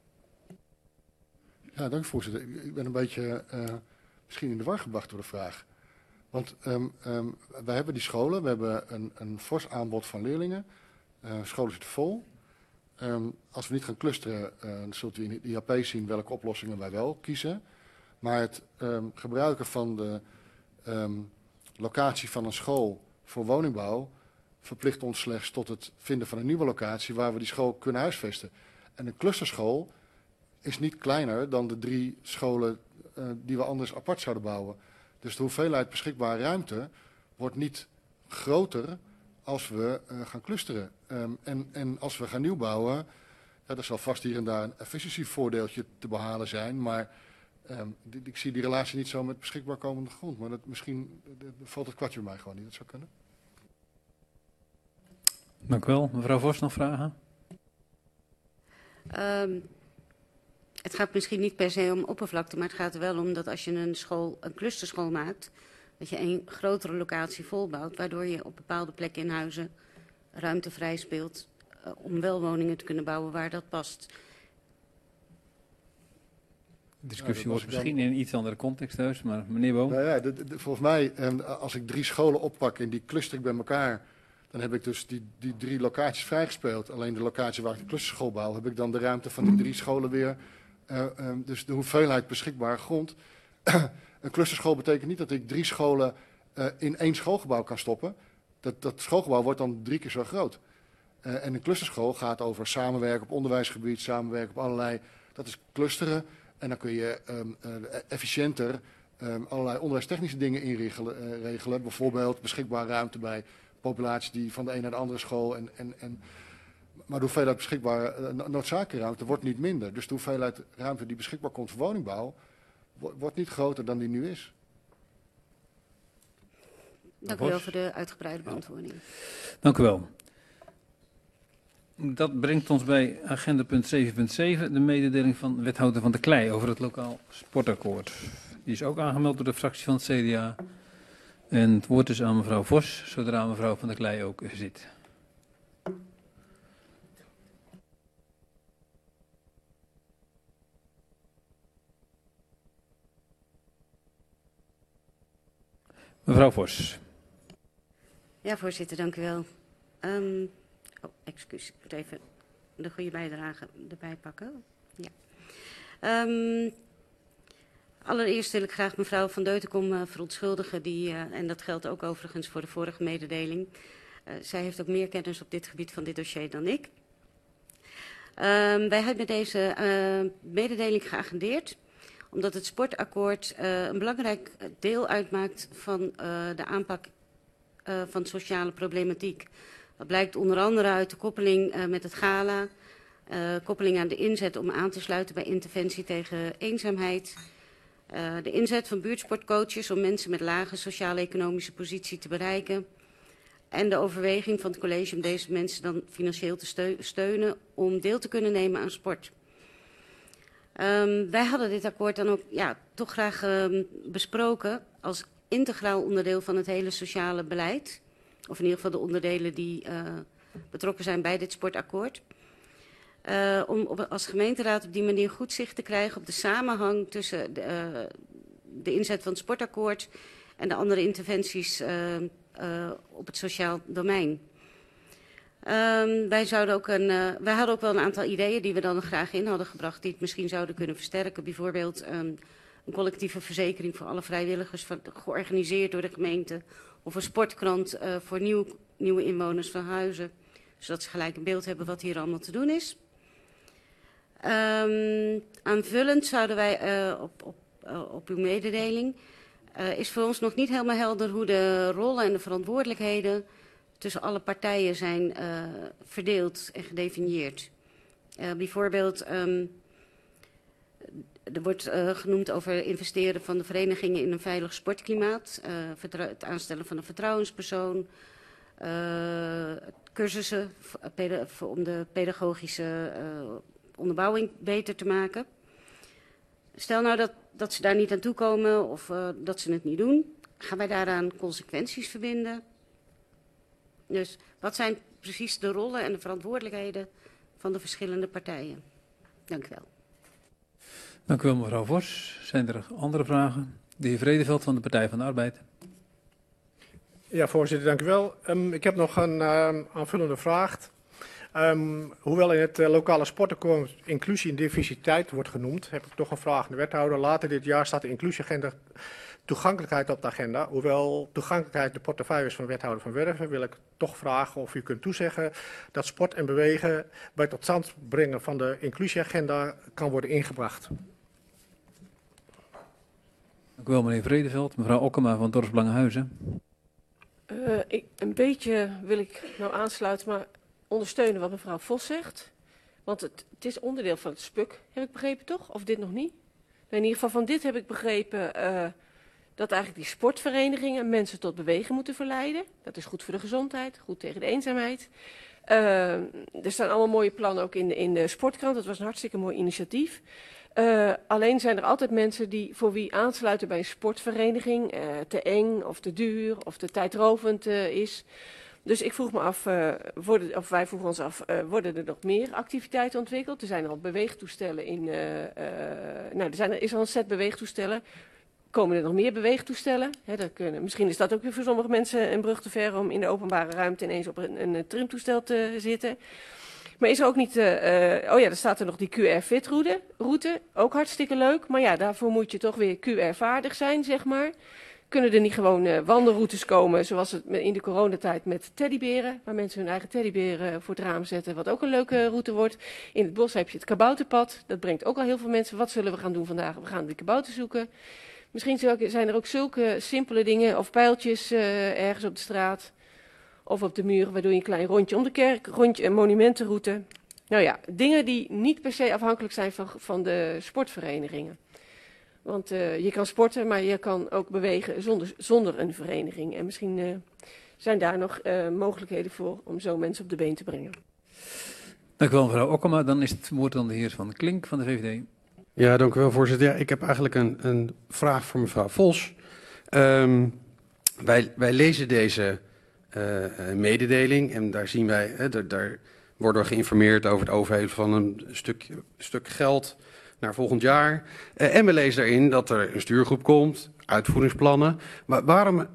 Ja, dank voorzitter. Ik ben een beetje misschien in de war gebracht door de vraag. Want wij hebben die scholen, we hebben een fors aanbod van leerlingen. Scholen zitten vol. Als we niet gaan clusteren, dan zult u in het IHP zien welke oplossingen wij wel kiezen. Maar het gebruiken van de locatie van een school voor woningbouw verplicht ons slechts tot het vinden van een nieuwe locatie waar we die school kunnen huisvesten. En een clusterschool is niet kleiner dan de 3 scholen die we anders apart zouden bouwen. Dus de hoeveelheid beschikbare ruimte wordt niet groter als we gaan clusteren. En als we gaan nieuwbouwen, ja, er zal vast hier en daar een efficiëntievoordeeltje te behalen zijn. Maar ik zie die relatie niet zo met beschikbaar komende grond. Maar misschien valt het kwartje bij mij gewoon niet. Dat zou kunnen. Dank u wel. Mevrouw Vos, nog vragen? Het gaat misschien niet per se om oppervlakte, maar het gaat er wel om dat als je een clusterschool maakt, dat je een grotere locatie volbouwt, waardoor je op bepaalde plekken in huizen ruimte vrij speelt om wel woningen te kunnen bouwen waar dat past. De discussie wordt misschien in een iets andere context thuis, maar meneer Boom. Nou ja, volgens mij, als ik 3 scholen oppak en die cluster ik bij elkaar, dan heb ik dus die 3 locaties vrijgespeeld. Alleen de locatie waar ik de clusterschool bouw, heb ik dan de ruimte van die 3 scholen weer. Dus de hoeveelheid beschikbare grond. Een clusterschool betekent niet dat ik 3 scholen in 1 schoolgebouw kan stoppen. Dat schoolgebouw wordt dan 3 keer zo groot. En een clusterschool gaat over samenwerken op onderwijsgebied, samenwerken op allerlei. Dat is clusteren. En dan kun je efficiënter allerlei onderwijstechnische dingen inregelen. Bijvoorbeeld beschikbare ruimte bij populatie die van de een naar de andere school. Maar de hoeveelheid beschikbare noodzakelijke ruimte wordt niet minder. Dus de hoeveelheid ruimte die beschikbaar komt voor woningbouw wordt niet groter dan die nu is. Dank u wel voor de uitgebreide beantwoording. Dank u wel. Dat brengt ons bij agenda punt 7.7, de mededeling van wethouder Van der Klei over het lokaal sportakkoord. Die is ook aangemeld door de fractie van het CDA. En het woord is aan mevrouw Vos, zodra mevrouw Van der Klei ook zit. Mevrouw Vos. Ja, voorzitter, dank u wel. Excuus, ik moet even de goede bijdrage erbij pakken. Ja. Allereerst wil ik graag mevrouw Van Deutenkom verontschuldigen, en dat geldt ook overigens voor de vorige mededeling. Zij heeft ook meer kennis op dit gebied van dit dossier dan ik. Wij hebben deze mededeling geagendeerd, omdat het sportakkoord een belangrijk deel uitmaakt van de aanpak van sociale problematiek. Dat blijkt onder andere uit de koppeling met het gala, koppeling aan de inzet om aan te sluiten bij interventie tegen eenzaamheid, de inzet van buurtsportcoaches om mensen met lage sociaal-economische positie te bereiken en de overweging van het college om deze mensen dan financieel te steunen om deel te kunnen nemen aan sport. Wij hadden dit akkoord dan ook toch graag besproken als integraal onderdeel van het hele sociale beleid. Of in ieder geval de onderdelen die betrokken zijn bij dit sportakkoord. Om als gemeenteraad op die manier goed zicht te krijgen op de samenhang tussen de inzet van het sportakkoord en de andere interventies op het sociaal domein. Wij hadden ook wel een aantal ideeën die we dan graag in hadden gebracht, die het misschien zouden kunnen versterken. Bijvoorbeeld een collectieve verzekering voor alle vrijwilligers, georganiseerd door de gemeente. Of een sportkrant voor nieuwe inwoners van Huizen, zodat ze gelijk een beeld hebben wat hier allemaal te doen is. Aanvullend zouden wij op uw mededeling, is voor ons nog niet helemaal helder hoe de rollen en de verantwoordelijkheden tussen alle partijen zijn verdeeld en gedefinieerd. Bijvoorbeeld, er wordt genoemd over investeren van de verenigingen in een veilig sportklimaat, het aanstellen van een vertrouwenspersoon, cursussen om de pedagogische onderbouwing beter te maken. Stel nou dat ze daar niet aan toekomen of dat ze het niet doen, gaan wij daaraan consequenties verbinden? Dus wat zijn precies de rollen en de verantwoordelijkheden van de verschillende partijen? Dank u wel. Dank u wel, mevrouw Vos. Zijn er andere vragen? De heer Vredeveld van de Partij van de Arbeid. Ja, voorzitter, dank u wel. Ik heb nog een aanvullende vraag. Hoewel in het lokale sportakkoord inclusie en diversiteit wordt genoemd, heb ik toch een vraag aan de wethouder. Later dit jaar staat de inclusieagenda toegankelijkheid op de agenda. Hoewel toegankelijkheid de portefeuille is van wethouder Van Werven, wil ik toch vragen of u kunt toezeggen dat sport en bewegen bij het tot stand brengen van de inclusieagenda kan worden ingebracht. Dank u wel, meneer Vredeveld. Mevrouw Okkema van Dorpsbelangen Een beetje wil ik nou aansluiten, maar ondersteunen wat mevrouw Vos zegt. Want het is onderdeel van het SPUC, heb ik begrepen toch? Of dit nog niet? In ieder geval van dit heb ik begrepen dat eigenlijk die sportverenigingen mensen tot bewegen moeten verleiden. Dat is goed voor de gezondheid, goed tegen de eenzaamheid. Er staan allemaal mooie plannen ook in de sportkrant. Dat was een hartstikke mooi initiatief. Alleen zijn er altijd mensen voor wie aansluiten bij een sportvereniging te eng of te duur of te tijdrovend is. Dus ik vroeg me af, wij vroegen ons af, worden er nog meer activiteiten ontwikkeld? Er zijn al beweegtoestellen er is al een set beweegtoestellen. Komen er nog meer beweegtoestellen? Misschien is dat ook weer voor sommige mensen een brug te ver om in de openbare ruimte ineens op een trimtoestel te zitten. Maar is er ook niet, er staat er nog die QR-fit-route, ook hartstikke leuk. Maar ja, daarvoor moet je toch weer QR-vaardig zijn, zeg maar. Kunnen er niet gewoon wandelroutes komen, zoals het in de coronatijd met teddyberen, waar mensen hun eigen teddyberen voor het raam zetten, wat ook een leuke route wordt. In het bos heb je het kabouterpad, dat brengt ook al heel veel mensen. Wat zullen we gaan doen vandaag? We gaan die kabouter zoeken. Misschien zijn er ook zulke simpele dingen, of pijltjes ergens op de straat, of op de muur, waardoor je een klein rondje om de kerk, een monumentenroute. Nou ja, dingen die niet per se afhankelijk zijn van de sportverenigingen. Want je kan sporten, maar je kan ook bewegen zonder een vereniging. En misschien zijn daar nog mogelijkheden voor om zo mensen op de been te brengen. Dank u wel, mevrouw Okkema. Dan is het woord aan de heer Van Klink van de VVD. Ja, dank u wel, voorzitter. Ja, ik heb eigenlijk een vraag voor mevrouw Vos. Wij lezen deze mededeling en daar zien wij, daar worden we geïnformeerd over het overhevelen van een stuk geld naar volgend jaar. En we lezen daarin dat er een stuurgroep komt, uitvoeringsplannen. Maar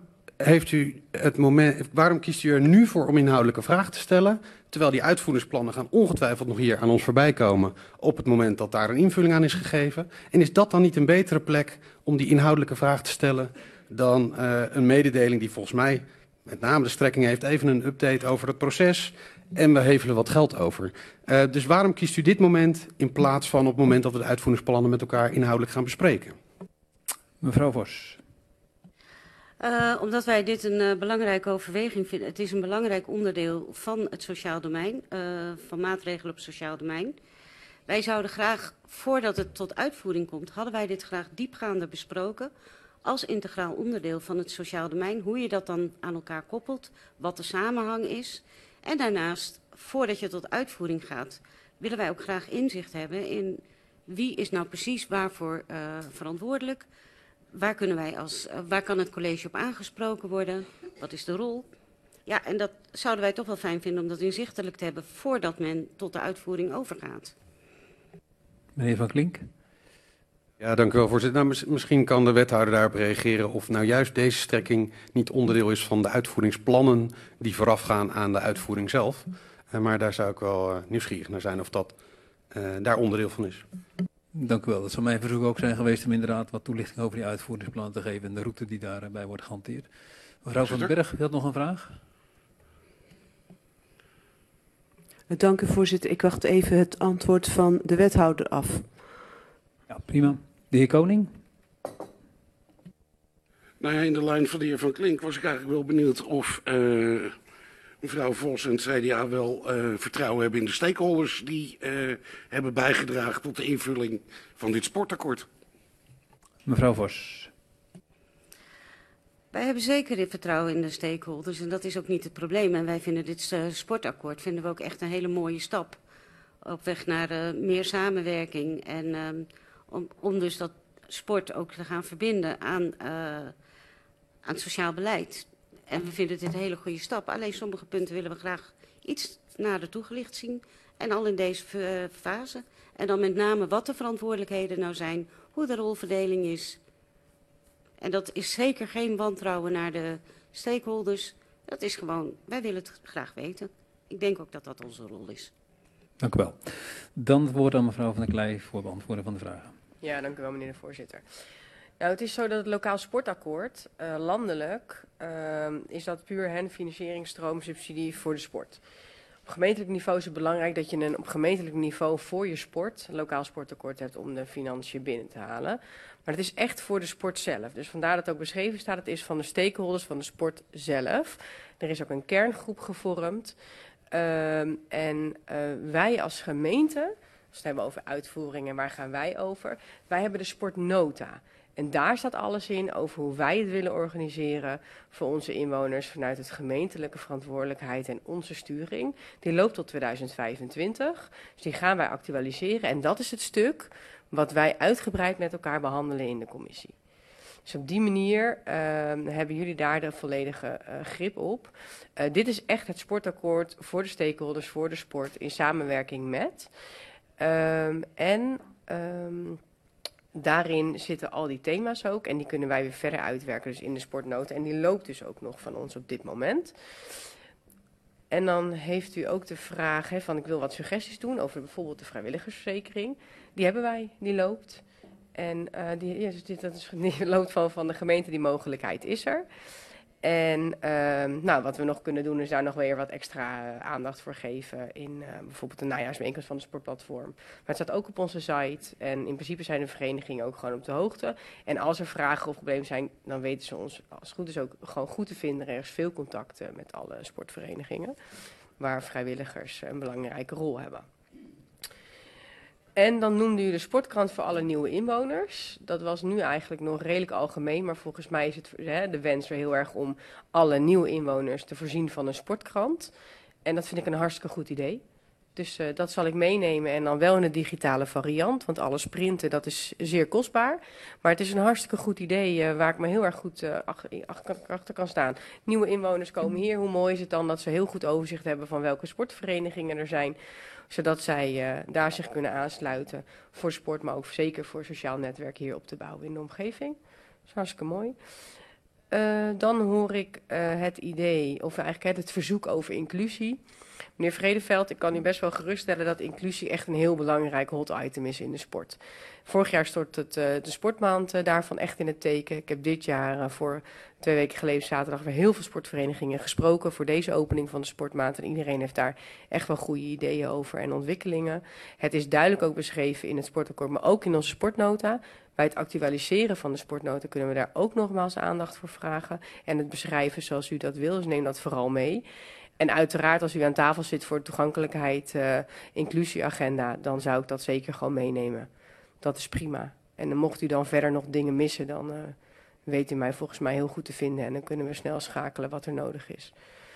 waarom kiest u er nu voor om inhoudelijke vragen te stellen, terwijl die uitvoeringsplannen gaan ongetwijfeld nog hier aan ons voorbij komen op het moment dat daar een invulling aan is gegeven? En is dat dan niet een betere plek om die inhoudelijke vraag te stellen dan een mededeling die volgens mij met name de strekking heeft, even een update over het proces en we hevelen wat geld over. Dus waarom kiest u dit moment in plaats van op het moment dat we de uitvoeringsplannen met elkaar inhoudelijk gaan bespreken? Mevrouw Vos. Omdat wij dit een belangrijke overweging vinden. Het is een belangrijk onderdeel van het sociaal domein, van maatregelen op het sociaal domein. Wij zouden graag, voordat het tot uitvoering komt, hadden wij dit graag diepgaander besproken als integraal onderdeel van het sociaal domein. Hoe je dat dan aan elkaar koppelt, wat de samenhang is. En daarnaast, voordat je tot uitvoering gaat, willen wij ook graag inzicht hebben in wie is nou precies waarvoor verantwoordelijk. Waar kan het college op aangesproken worden? Wat is de rol? Ja, en dat zouden wij toch wel fijn vinden om dat inzichtelijk te hebben voordat men tot de uitvoering overgaat. Meneer Van Klink. Ja, dank u wel, voorzitter. Nou, misschien kan de wethouder daarop reageren of nou juist deze strekking niet onderdeel is van de uitvoeringsplannen die voorafgaan aan de uitvoering zelf. Maar daar zou ik wel nieuwsgierig naar zijn of dat daar onderdeel van is. Dank u wel. Dat zou mijn verzoek ook zijn geweest om inderdaad wat toelichting over die uitvoeringsplannen te geven en de route die daarbij wordt gehanteerd. Mevrouw van den Berg, u had nog een vraag? Dank u, voorzitter. Ik wacht even het antwoord van de wethouder af. Ja, prima. De heer Koning? Nou ja, in de lijn van de heer Van Klink was ik eigenlijk wel benieuwd of mevrouw Vos en het CDA wel vertrouwen hebben in de stakeholders die hebben bijgedragen tot de invulling van dit sportakkoord. Mevrouw Vos. Wij hebben zeker vertrouwen in de stakeholders en dat is ook niet het probleem. En wij vinden dit sportakkoord vinden we ook echt een hele mooie stap op weg naar meer samenwerking. En om dus dat sport ook te gaan verbinden aan sociaal beleid. En we vinden dit een hele goede stap. Alleen sommige punten willen we graag iets nader toegelicht zien. En al in deze fase. En dan met name wat de verantwoordelijkheden nou zijn, hoe de rolverdeling is. En dat is zeker geen wantrouwen naar de stakeholders. Dat is gewoon, wij willen het graag weten. Ik denk ook dat dat onze rol is. Dank u wel. Dan het woord aan mevrouw Van der Klei voor beantwoorden van de vragen. Ja, dank u wel, meneer de voorzitter. Nou, het is zo dat het lokaal sportakkoord, landelijk, is dat puur financieringsstroomsubsidie voor de sport. Op gemeentelijk niveau is het belangrijk dat je op gemeentelijk niveau voor je sport een lokaal sportakkoord hebt om de financiën binnen te halen. Maar het is echt voor de sport zelf. Dus vandaar dat ook beschreven staat, het is van de stakeholders van de sport zelf. Er is ook een kerngroep gevormd. Wij als gemeente, als we het hebben over uitvoering en waar gaan wij over, wij hebben de sportnota. En daar staat alles in over hoe wij het willen organiseren voor onze inwoners vanuit het gemeentelijke verantwoordelijkheid en onze sturing. Die loopt tot 2025, dus die gaan wij actualiseren. En dat is het stuk wat wij uitgebreid met elkaar behandelen in de commissie. Dus op die manier hebben jullie daar de volledige grip op. Dit is echt het sportakkoord voor de stakeholders, voor de sport, in samenwerking met. Daarin zitten al die thema's ook en die kunnen wij weer verder uitwerken dus in de sportnota. En die loopt dus ook nog van ons op dit moment. En dan heeft u ook de vraag van ik wil wat suggesties doen over bijvoorbeeld de vrijwilligersverzekering. Die hebben wij, die loopt. En die loopt van de gemeente, die mogelijkheid is er. En wat we nog kunnen doen is daar nog weer wat extra aandacht voor geven in bijvoorbeeld de najaarsbijeenkomst van het sportplatform. Maar het staat ook op onze site en in principe zijn de verenigingen ook gewoon op de hoogte. En als er vragen of problemen zijn, dan weten ze ons als het goed is ook gewoon goed te vinden. Er is veel contact met alle sportverenigingen waar vrijwilligers een belangrijke rol hebben. En dan noemde u de sportkrant voor alle nieuwe inwoners. Dat was nu eigenlijk nog redelijk algemeen, maar volgens mij is het de wens weer heel erg om alle nieuwe inwoners te voorzien van een sportkrant. En dat vind ik een hartstikke goed idee. Dus dat zal ik meenemen en dan wel in de digitale variant, want alles printen dat is zeer kostbaar. Maar het is een hartstikke goed idee waar ik me heel erg goed achter kan staan. Nieuwe inwoners komen hier, hoe mooi is het dan dat ze heel goed overzicht hebben van welke sportverenigingen er zijn, zodat zij daar zich kunnen aansluiten voor sport, maar ook zeker voor sociaal netwerk hier op te bouwen in de omgeving. Dat is hartstikke mooi. Dan hoor ik het idee, of eigenlijk het verzoek over inclusie. Meneer Vredeveld, ik kan u best wel geruststellen dat inclusie echt een heel belangrijk hot item is in de sport. Vorig jaar stort de sportmaand daarvan echt in het teken. Ik heb dit jaar voor 2 weken geleden zaterdag weer heel veel sportverenigingen gesproken voor deze opening van de sportmaand. En iedereen heeft daar echt wel goede ideeën over en ontwikkelingen. Het is duidelijk ook beschreven in het sportakkoord, maar ook in onze sportnota. Bij het actualiseren van de sportnota kunnen we daar ook nogmaals aandacht voor vragen. En het beschrijven zoals u dat wil, dus neem dat vooral mee. En uiteraard als u aan tafel zit voor toegankelijkheid, inclusieagenda, dan zou ik dat zeker gewoon meenemen. Dat is prima. En dan mocht u dan verder nog dingen missen, dan weet u mij volgens mij heel goed te vinden. En dan kunnen we snel schakelen wat er nodig is.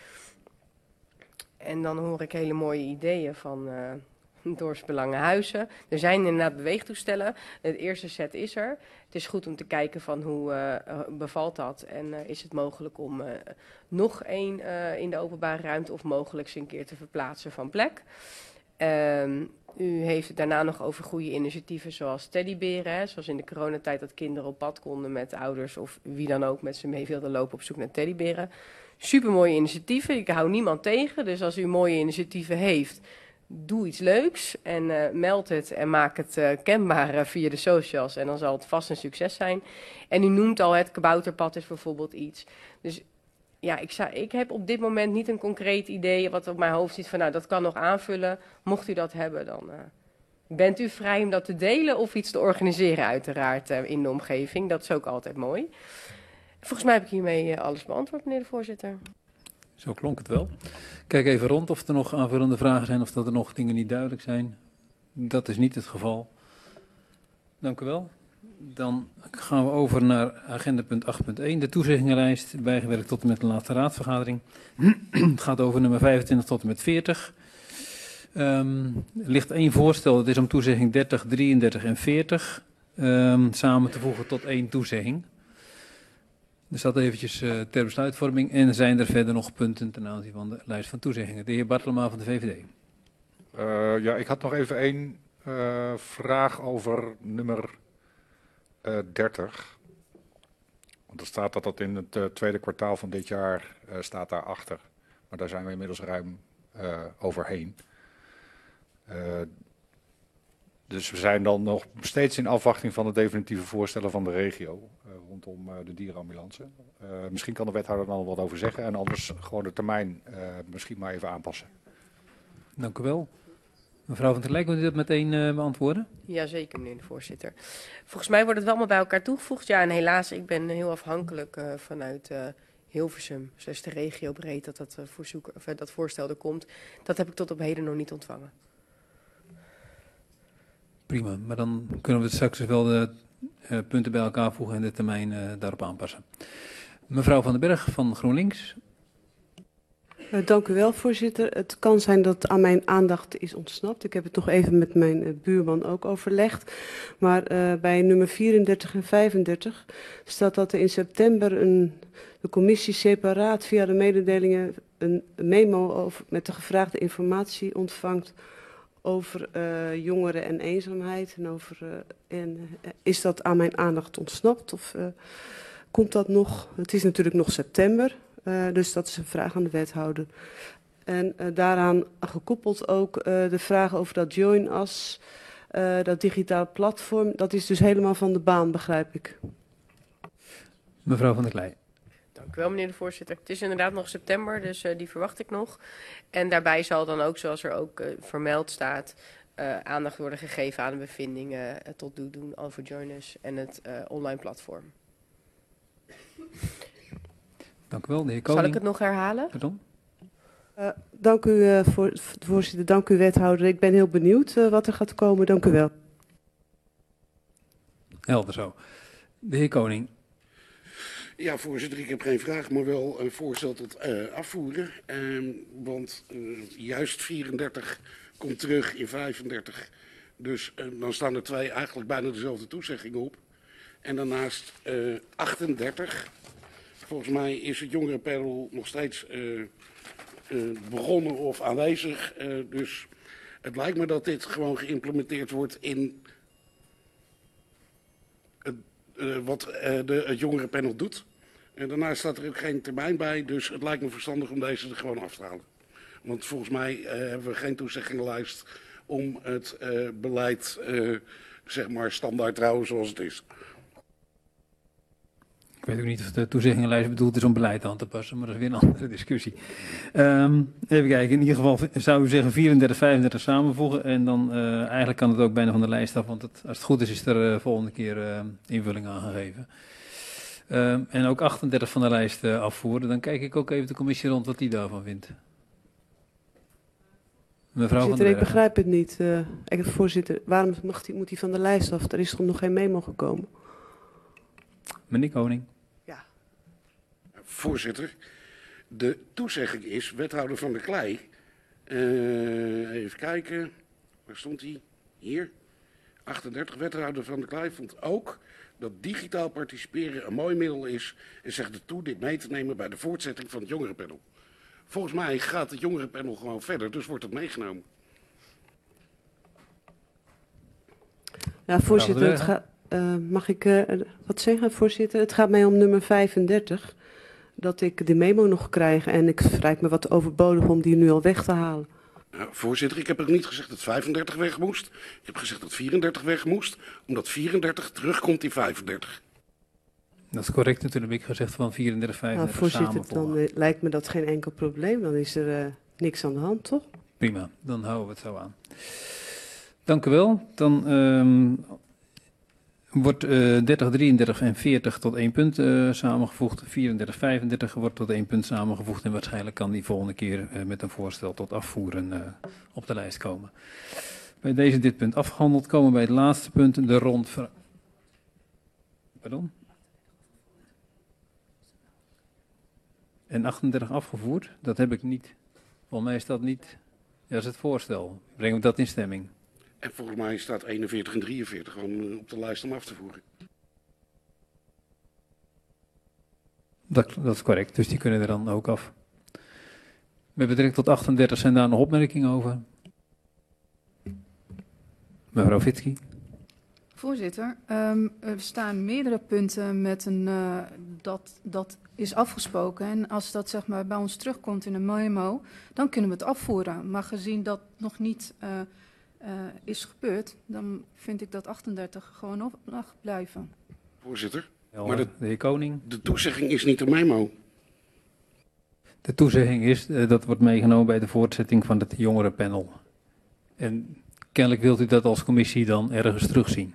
En dan hoor ik hele mooie ideeën van Doors Belangenhuizen. Er zijn inderdaad beweegtoestellen. Het eerste set is er. Het is goed om te kijken van hoe bevalt dat en is het mogelijk om nog één in de openbare ruimte of mogelijk eens een keer te verplaatsen van plek. U heeft het daarna nog over goede initiatieven zoals teddyberen. Hè, zoals in de coronatijd dat kinderen op pad konden met ouders of wie dan ook met ze mee wilden lopen op zoek naar teddyberen. Supermooie initiatieven. Ik hou niemand tegen. Dus als u mooie initiatieven heeft, doe iets leuks en meld het en maak het kenbaar via de socials. En dan zal het vast een succes zijn. En u noemt al het kabouterpad is bijvoorbeeld iets. Dus ja, ik heb op dit moment niet een concreet idee wat op mijn hoofd zit van nou, dat kan nog aanvullen. Mocht u dat hebben, dan bent u vrij om dat te delen of iets te organiseren uiteraard in de omgeving. Dat is ook altijd mooi. Volgens mij heb ik hiermee alles beantwoord, meneer de voorzitter. Zo klonk het wel. Kijk even rond of er nog aanvullende vragen zijn of dat er nog dingen niet duidelijk zijn. Dat is niet het geval. Dank u wel. Dan gaan we over naar agenda punt 8.1, de toezeggingenlijst, bijgewerkt tot en met de laatste raadsvergadering. Het gaat over nummer 25 tot en met 40. Er ligt één voorstel, dat is om toezegging 30, 33 en 40 samen te voegen tot één toezegging. Dus dat eventjes ter besluitvorming. En zijn er verder nog punten ten aanzien van de lijst van toezeggingen? De heer Bartelema van de VVD. Ja, ik had nog even één vraag over nummer 30. Want er staat dat in het tweede kwartaal van dit jaar staat daarachter. Maar daar zijn we inmiddels ruim overheen. Dus we zijn dan nog steeds in afwachting van de definitieve voorstellen van de regio rondom de dierenambulance. Misschien kan de wethouder dan wat over zeggen en anders gewoon de termijn misschien maar even aanpassen. Dank u wel. Mevrouw van der Lijk, wilt u dat meteen beantwoorden? Jazeker, meneer de voorzitter. Volgens mij wordt het wel allemaal bij elkaar toegevoegd. Ja, en helaas, ik ben heel afhankelijk vanuit Hilversum, dus de regio breed, dat voorstel er komt. Dat heb ik tot op heden nog niet ontvangen. Prima, maar dan kunnen we straks wel de punten bij elkaar voegen en de termijn daarop aanpassen. Mevrouw van den Berg van GroenLinks. Dank u wel, voorzitter. Het kan zijn dat aan mijn aandacht is ontsnapt. Ik heb het nog even met mijn buurman ook overlegd. Maar bij nummer 34 en 35 staat dat er in september de commissie separaat via de mededelingen een memo met de gevraagde informatie ontvangt over jongeren en eenzaamheid. Is dat aan mijn aandacht ontsnapt of komt dat nog? Het is natuurlijk nog september. Dus dat is een vraag aan de wethouder. En daaraan gekoppeld ook de vraag over dat Join Us, dat digitaal platform. Dat is dus helemaal van de baan, begrijp ik. Mevrouw van der Klei. Dank u wel, meneer de voorzitter. Het is inderdaad nog september, dus die verwacht ik nog. En daarbij zal dan ook, zoals er ook vermeld staat, aandacht worden gegeven aan de bevindingen tot doen over Join Us en het online platform. Dank u wel, de heer Koning. Zal ik het nog herhalen? Pardon? Dank u, voorzitter. Dank u, wethouder. Ik ben heel benieuwd wat er gaat komen. Dank u wel. Helder zo. De heer Koning. Ja, voorzitter, ik heb geen vraag, maar wel een voorstel tot afvoeren. Want juist 34 komt terug in 35. Dus dan staan er twee eigenlijk bijna dezelfde toezeggingen op. En daarnaast 38. Volgens mij is het jongerenpanel nog steeds begonnen of aanwezig. Dus het lijkt me dat dit gewoon geïmplementeerd wordt in wat het jongerenpanel doet. En daarnaast staat er ook geen termijn bij, dus het lijkt me verstandig om deze er gewoon af te halen. Want volgens mij hebben we geen toezeggingenlijst om het beleid zeg maar standaard te houden zoals het is. Ik weet ook niet of de toezeggingenlijst bedoeld is om beleid aan te passen, maar dat is weer een andere discussie. Even kijken, in ieder geval zou u zeggen 34, 35 samenvoegen en dan eigenlijk kan het ook bijna van de lijst af, want als het goed is er volgende keer invulling aangegeven. En ook 38 van de lijst afvoeren, dan kijk ik ook even de commissie rond wat die daarvan vindt. Mevrouw van der Berg. Ik begrijp het niet, voorzitter. Waarom moet hij van de lijst af? Er is toch nog geen memo gekomen? Meneer Koning. Ja. Voorzitter, de toezegging is wethouder Van der Klei. Even kijken, waar stond hij? Hier. 38, wethouder Van der Klei vond ook dat digitaal participeren een mooi middel is en zegt ertoe dit mee te nemen bij de voortzetting van het jongerenpanel. Volgens mij gaat het jongerenpanel gewoon verder, dus wordt het meegenomen. Ja, voorzitter, het gaat, mag ik wat zeggen, voorzitter? Het gaat mij om nummer 35, dat ik de memo nog krijg en ik lijkt me wat overbodig om die nu al weg te halen. Voorzitter, ik heb ook niet gezegd dat 35 weg moest. Ik heb gezegd dat 34 weg moest, omdat 34 terugkomt in 35. Dat is correct, en toen heb ik gezegd van 34, 35 voorzitter, samen dan lijkt me dat geen enkel probleem. Dan is er niks aan de hand, toch? Prima, dan houden we het zo aan. Dank u wel. Dan wordt 30, 33 en 40 tot 1 punt samengevoegd. 34, 35 wordt tot 1 punt samengevoegd. En waarschijnlijk kan die volgende keer met een voorstel tot afvoeren op de lijst komen. Bij deze dit punt afgehandeld komen we bij het laatste punt, de rondvraag. Pardon? En 38 afgevoerd, dat heb ik niet. Volgens mij is dat niet. Dat is het voorstel. Brengen we dat in stemming. En volgens mij staat 41 en 43 gewoon op de lijst om af te voeren. Dat is correct, dus die kunnen er dan ook af. Met betrekking tot 38 zijn daar nog opmerkingen over. Mevrouw Witsky. Voorzitter, er staan meerdere punten met een dat is afgesproken. En als dat zeg maar bij ons terugkomt in een memo, dan kunnen we het afvoeren. Maar gezien dat nog niet is gebeurd, dan vind ik dat 38 gewoon op mag blijven. Voorzitter, Ja, maar de heer Koning. de toezegging is niet een memo. De toezegging is, dat wordt meegenomen bij de voortzetting van het jongerenpanel. En kennelijk wilt u dat als commissie dan ergens terugzien.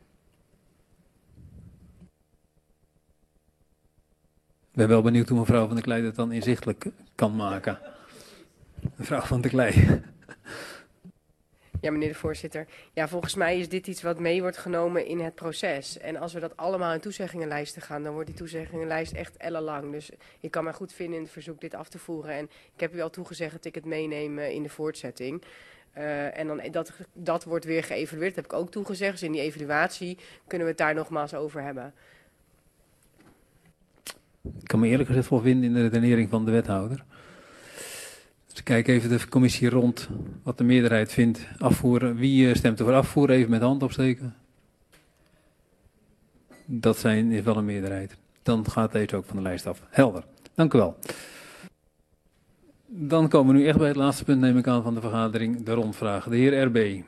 Ik ben wel benieuwd hoe mevrouw Van der Klei dat dan inzichtelijk kan maken. Mevrouw Van der Klei. Ja, meneer de voorzitter. Ja, volgens mij is dit iets wat mee wordt genomen in het proces. En als we dat allemaal in toezeggingenlijsten gaan, dan wordt die toezeggingenlijst echt ellenlang. Dus ik kan mij goed vinden in het verzoek dit af te voeren. En ik heb u al toegezegd dat ik het meeneem in de voortzetting. En dan dat wordt weer geëvalueerd, dat heb ik ook toegezegd. Dus in die evaluatie kunnen we het daar nogmaals over hebben. Ik kan me eerlijk gezegd wel vinden in de redenering van de wethouder. Dus kijk even de commissie rond wat de meerderheid vindt. Afvoeren. Wie stemt er voor afvoeren? Even met de hand opsteken. Dat is wel een meerderheid. Dan gaat deze ook van de lijst af. Helder. Dank u wel. Dan komen we nu echt bij het laatste punt, neem ik aan, van de vergadering. De rondvraag. De heer RB.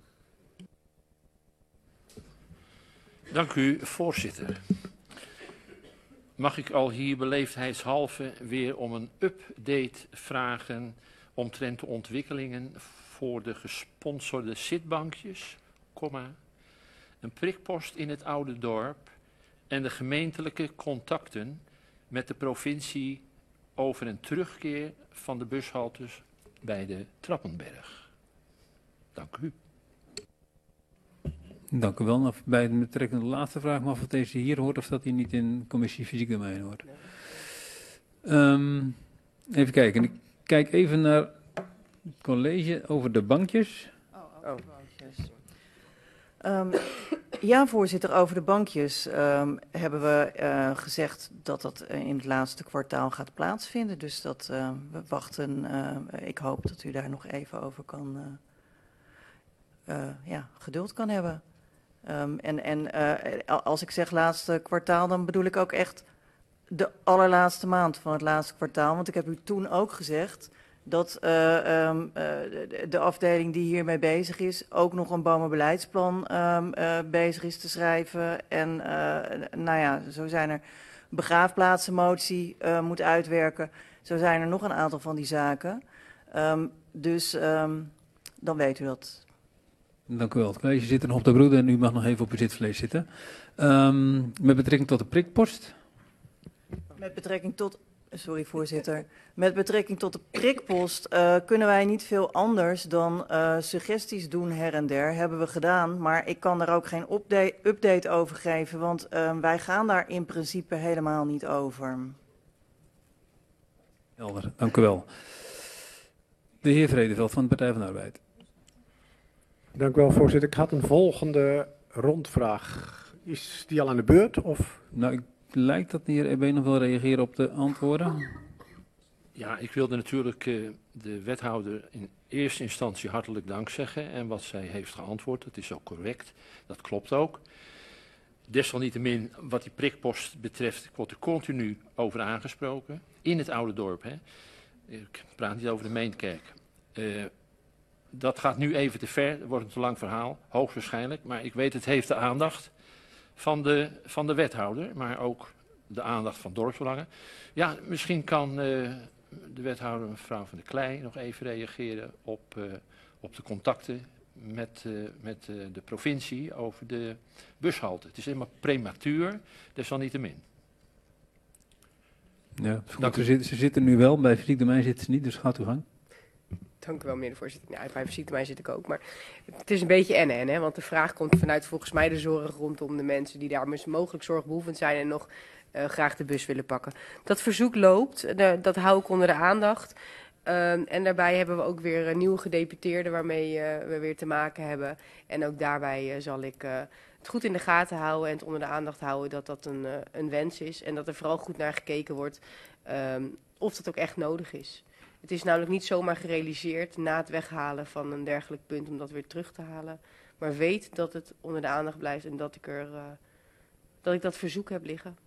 Dank u, voorzitter. Mag ik al hier beleefdheidshalve weer om een update vragen omtrent de ontwikkelingen voor de gesponsorde zitbankjes, een prikpost in het oude dorp en de gemeentelijke contacten met de provincie over een terugkeer van de bushaltes bij de Trappenberg. Dank u. Dank u wel. Bij betrekking tot de laatste vraag, maar of deze hier hoort of dat hij niet in commissie fysiek domein hoort. Even kijken. Ik kijk even naar het college over de bankjes. Ja, voorzitter, over de bankjes hebben we gezegd dat dat in het laatste kwartaal gaat plaatsvinden. Dus dat we wachten. Ik hoop dat u daar nog even over kan, geduld kan hebben. Als ik zeg laatste kwartaal, dan bedoel ik ook echt de allerlaatste maand van het laatste kwartaal. Want ik heb u toen ook gezegd dat de afdeling die hiermee bezig is ook nog een bomenbeleidsplan bezig is te schrijven. En zo zijn er begraafplaatsenmotie moet uitwerken. Zo zijn er nog een aantal van die zaken. Dan weet u dat. Dank u wel. Het college zit er nog op de broeden en u mag nog even op uw zitvlees zitten. Met betrekking tot de prikpost. Met betrekking tot... Sorry, voorzitter. Met betrekking tot de prikpost kunnen wij niet veel anders dan suggesties doen her en der. Hebben we gedaan, maar ik kan daar ook geen update over geven, want wij gaan daar in principe helemaal niet over. Helder, dank u wel. De heer Vredeveld van de Partij van de Arbeid. Dank u wel, voorzitter. Ik had een volgende rondvraag. Is die al aan de beurt? Of? Nou, lijkt dat de heer EB nog wil reageren op de antwoorden. Ja, ik wilde natuurlijk de wethouder in eerste instantie hartelijk dank zeggen. En wat zij heeft geantwoord, dat is ook correct. Dat klopt ook. Desalniettemin, wat die prikpost betreft, wordt er continu over aangesproken. In het oude dorp, hè. Ik praat niet over de Meenkerk. Dat gaat nu even te ver, dat wordt een te lang verhaal, hoogstwaarschijnlijk. Maar ik weet, het heeft de aandacht van de wethouder, maar ook de aandacht van dorpsbelangen. Ja, misschien kan de wethouder, mevrouw Van der Klei, nog even reageren op de contacten met de provincie over de bushalte. Het is helemaal prematuur, desalniettemin. Ja, goed, ze zitten nu wel, bij fysiek domein zitten ze niet, dus gaat uw gang. Dank u wel, meneer de voorzitter. Ja, bij fysiek domein zit ik ook, maar het is een beetje en, hè, want de vraag komt vanuit volgens mij de zorg rondom de mensen die daar mogelijk zorgbehoevend zijn en nog graag de bus willen pakken. Dat verzoek loopt, dat hou ik onder de aandacht. En daarbij hebben we ook weer nieuwe gedeputeerden waarmee we weer te maken hebben. En ook daarbij zal ik het goed in de gaten houden en het onder de aandacht houden dat dat een wens is. En dat er vooral goed naar gekeken wordt of dat ook echt nodig is. Het is namelijk niet zomaar gerealiseerd na het weghalen van een dergelijk punt om dat weer terug te halen. Maar weet dat het onder de aandacht blijft en dat ik dat verzoek heb liggen.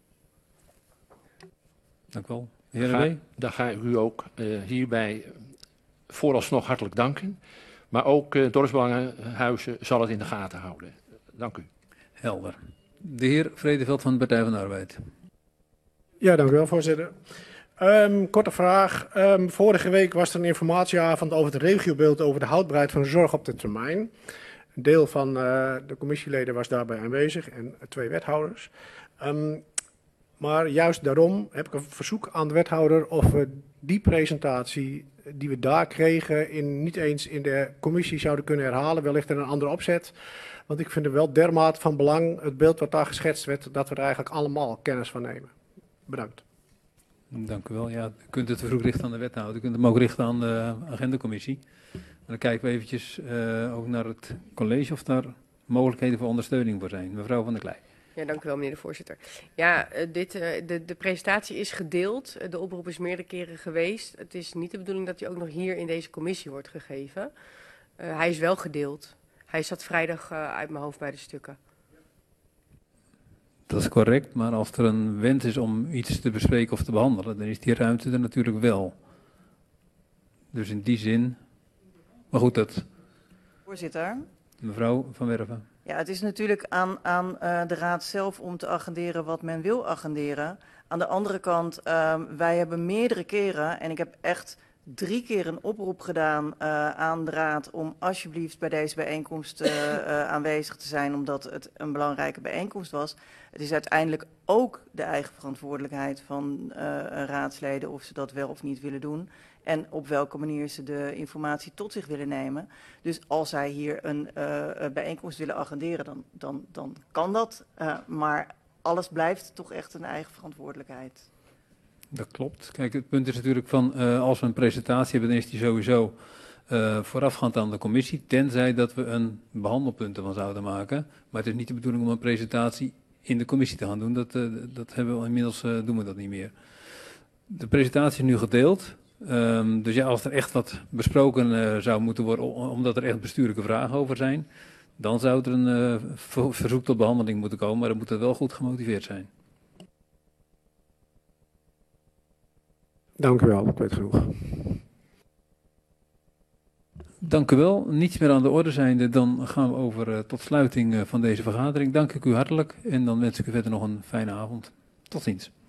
Dank u wel. Heer Dan ga ik u ook hierbij vooralsnog hartelijk danken. Maar ook dorpsbelangenhuizen zal het in de gaten houden. Dank u. Helder. De heer Vredeveld van de Partij van de Arbeid. Ja, dank u wel, voorzitter. Korte vraag. Vorige week was er een informatieavond over het regiobeeld over de houdbaarheid van de zorg op de termijn. Een deel van de commissieleden was daarbij aanwezig en 2 wethouders. Maar juist daarom heb ik een verzoek aan de wethouder of we die presentatie die we daar kregen niet eens in de commissie zouden kunnen herhalen, wellicht in een andere opzet. Want ik vind het wel dermate van belang, het beeld wat daar geschetst werd, dat we er eigenlijk allemaal kennis van nemen. Bedankt. Dank u wel. Ja, u kunt het verzoek richten aan de wethouder, u kunt hem ook richten aan de agendacommissie. Dan kijken we eventjes ook naar het college of daar mogelijkheden voor ondersteuning voor zijn. Mevrouw Van der Klei. Ja, dank u wel, meneer de voorzitter. Ja, de presentatie is gedeeld. De oproep is meerdere keren geweest. Het is niet de bedoeling dat hij ook nog hier in deze commissie wordt gegeven. Hij is wel gedeeld. Hij zat vrijdag uit mijn hoofd bij de stukken. Dat is correct, maar als er een wens is om iets te bespreken of te behandelen, dan is die ruimte er natuurlijk wel. Dus in die zin, maar goed, dat... Voorzitter. Mevrouw Van Werven. Ja, het is natuurlijk aan de raad zelf om te agenderen wat men wil agenderen. Aan de andere kant, wij hebben meerdere keren, en ik heb echt 3 keer een oproep gedaan aan de raad om alsjeblieft bij deze bijeenkomst aanwezig te zijn, omdat het een belangrijke bijeenkomst was. Het is uiteindelijk ook de eigen verantwoordelijkheid van raadsleden of ze dat wel of niet willen doen. En op welke manier ze de informatie tot zich willen nemen. Dus als zij hier een bijeenkomst willen agenderen, dan kan dat. Maar alles blijft toch echt een eigen verantwoordelijkheid. Dat klopt. Kijk, het punt is natuurlijk van als we een presentatie hebben, dan is die sowieso voorafgaand aan de commissie. Tenzij dat we een behandelpunt ervan zouden maken. Maar het is niet de bedoeling om een presentatie in de commissie te gaan doen. Dat hebben we inmiddels, doen we dat niet meer. De presentatie is nu gedeeld. Dus ja, als er echt wat besproken zou moeten worden, omdat er echt bestuurlijke vragen over zijn, dan zou er een verzoek tot behandeling moeten komen, maar dan moet het wel goed gemotiveerd zijn. Dank u wel, ik weet genoeg. Dank u wel. Niets meer aan de orde zijnde, dan gaan we over tot sluiting van deze vergadering. Dank ik u hartelijk en dan wens ik u verder nog een fijne avond. Tot ziens.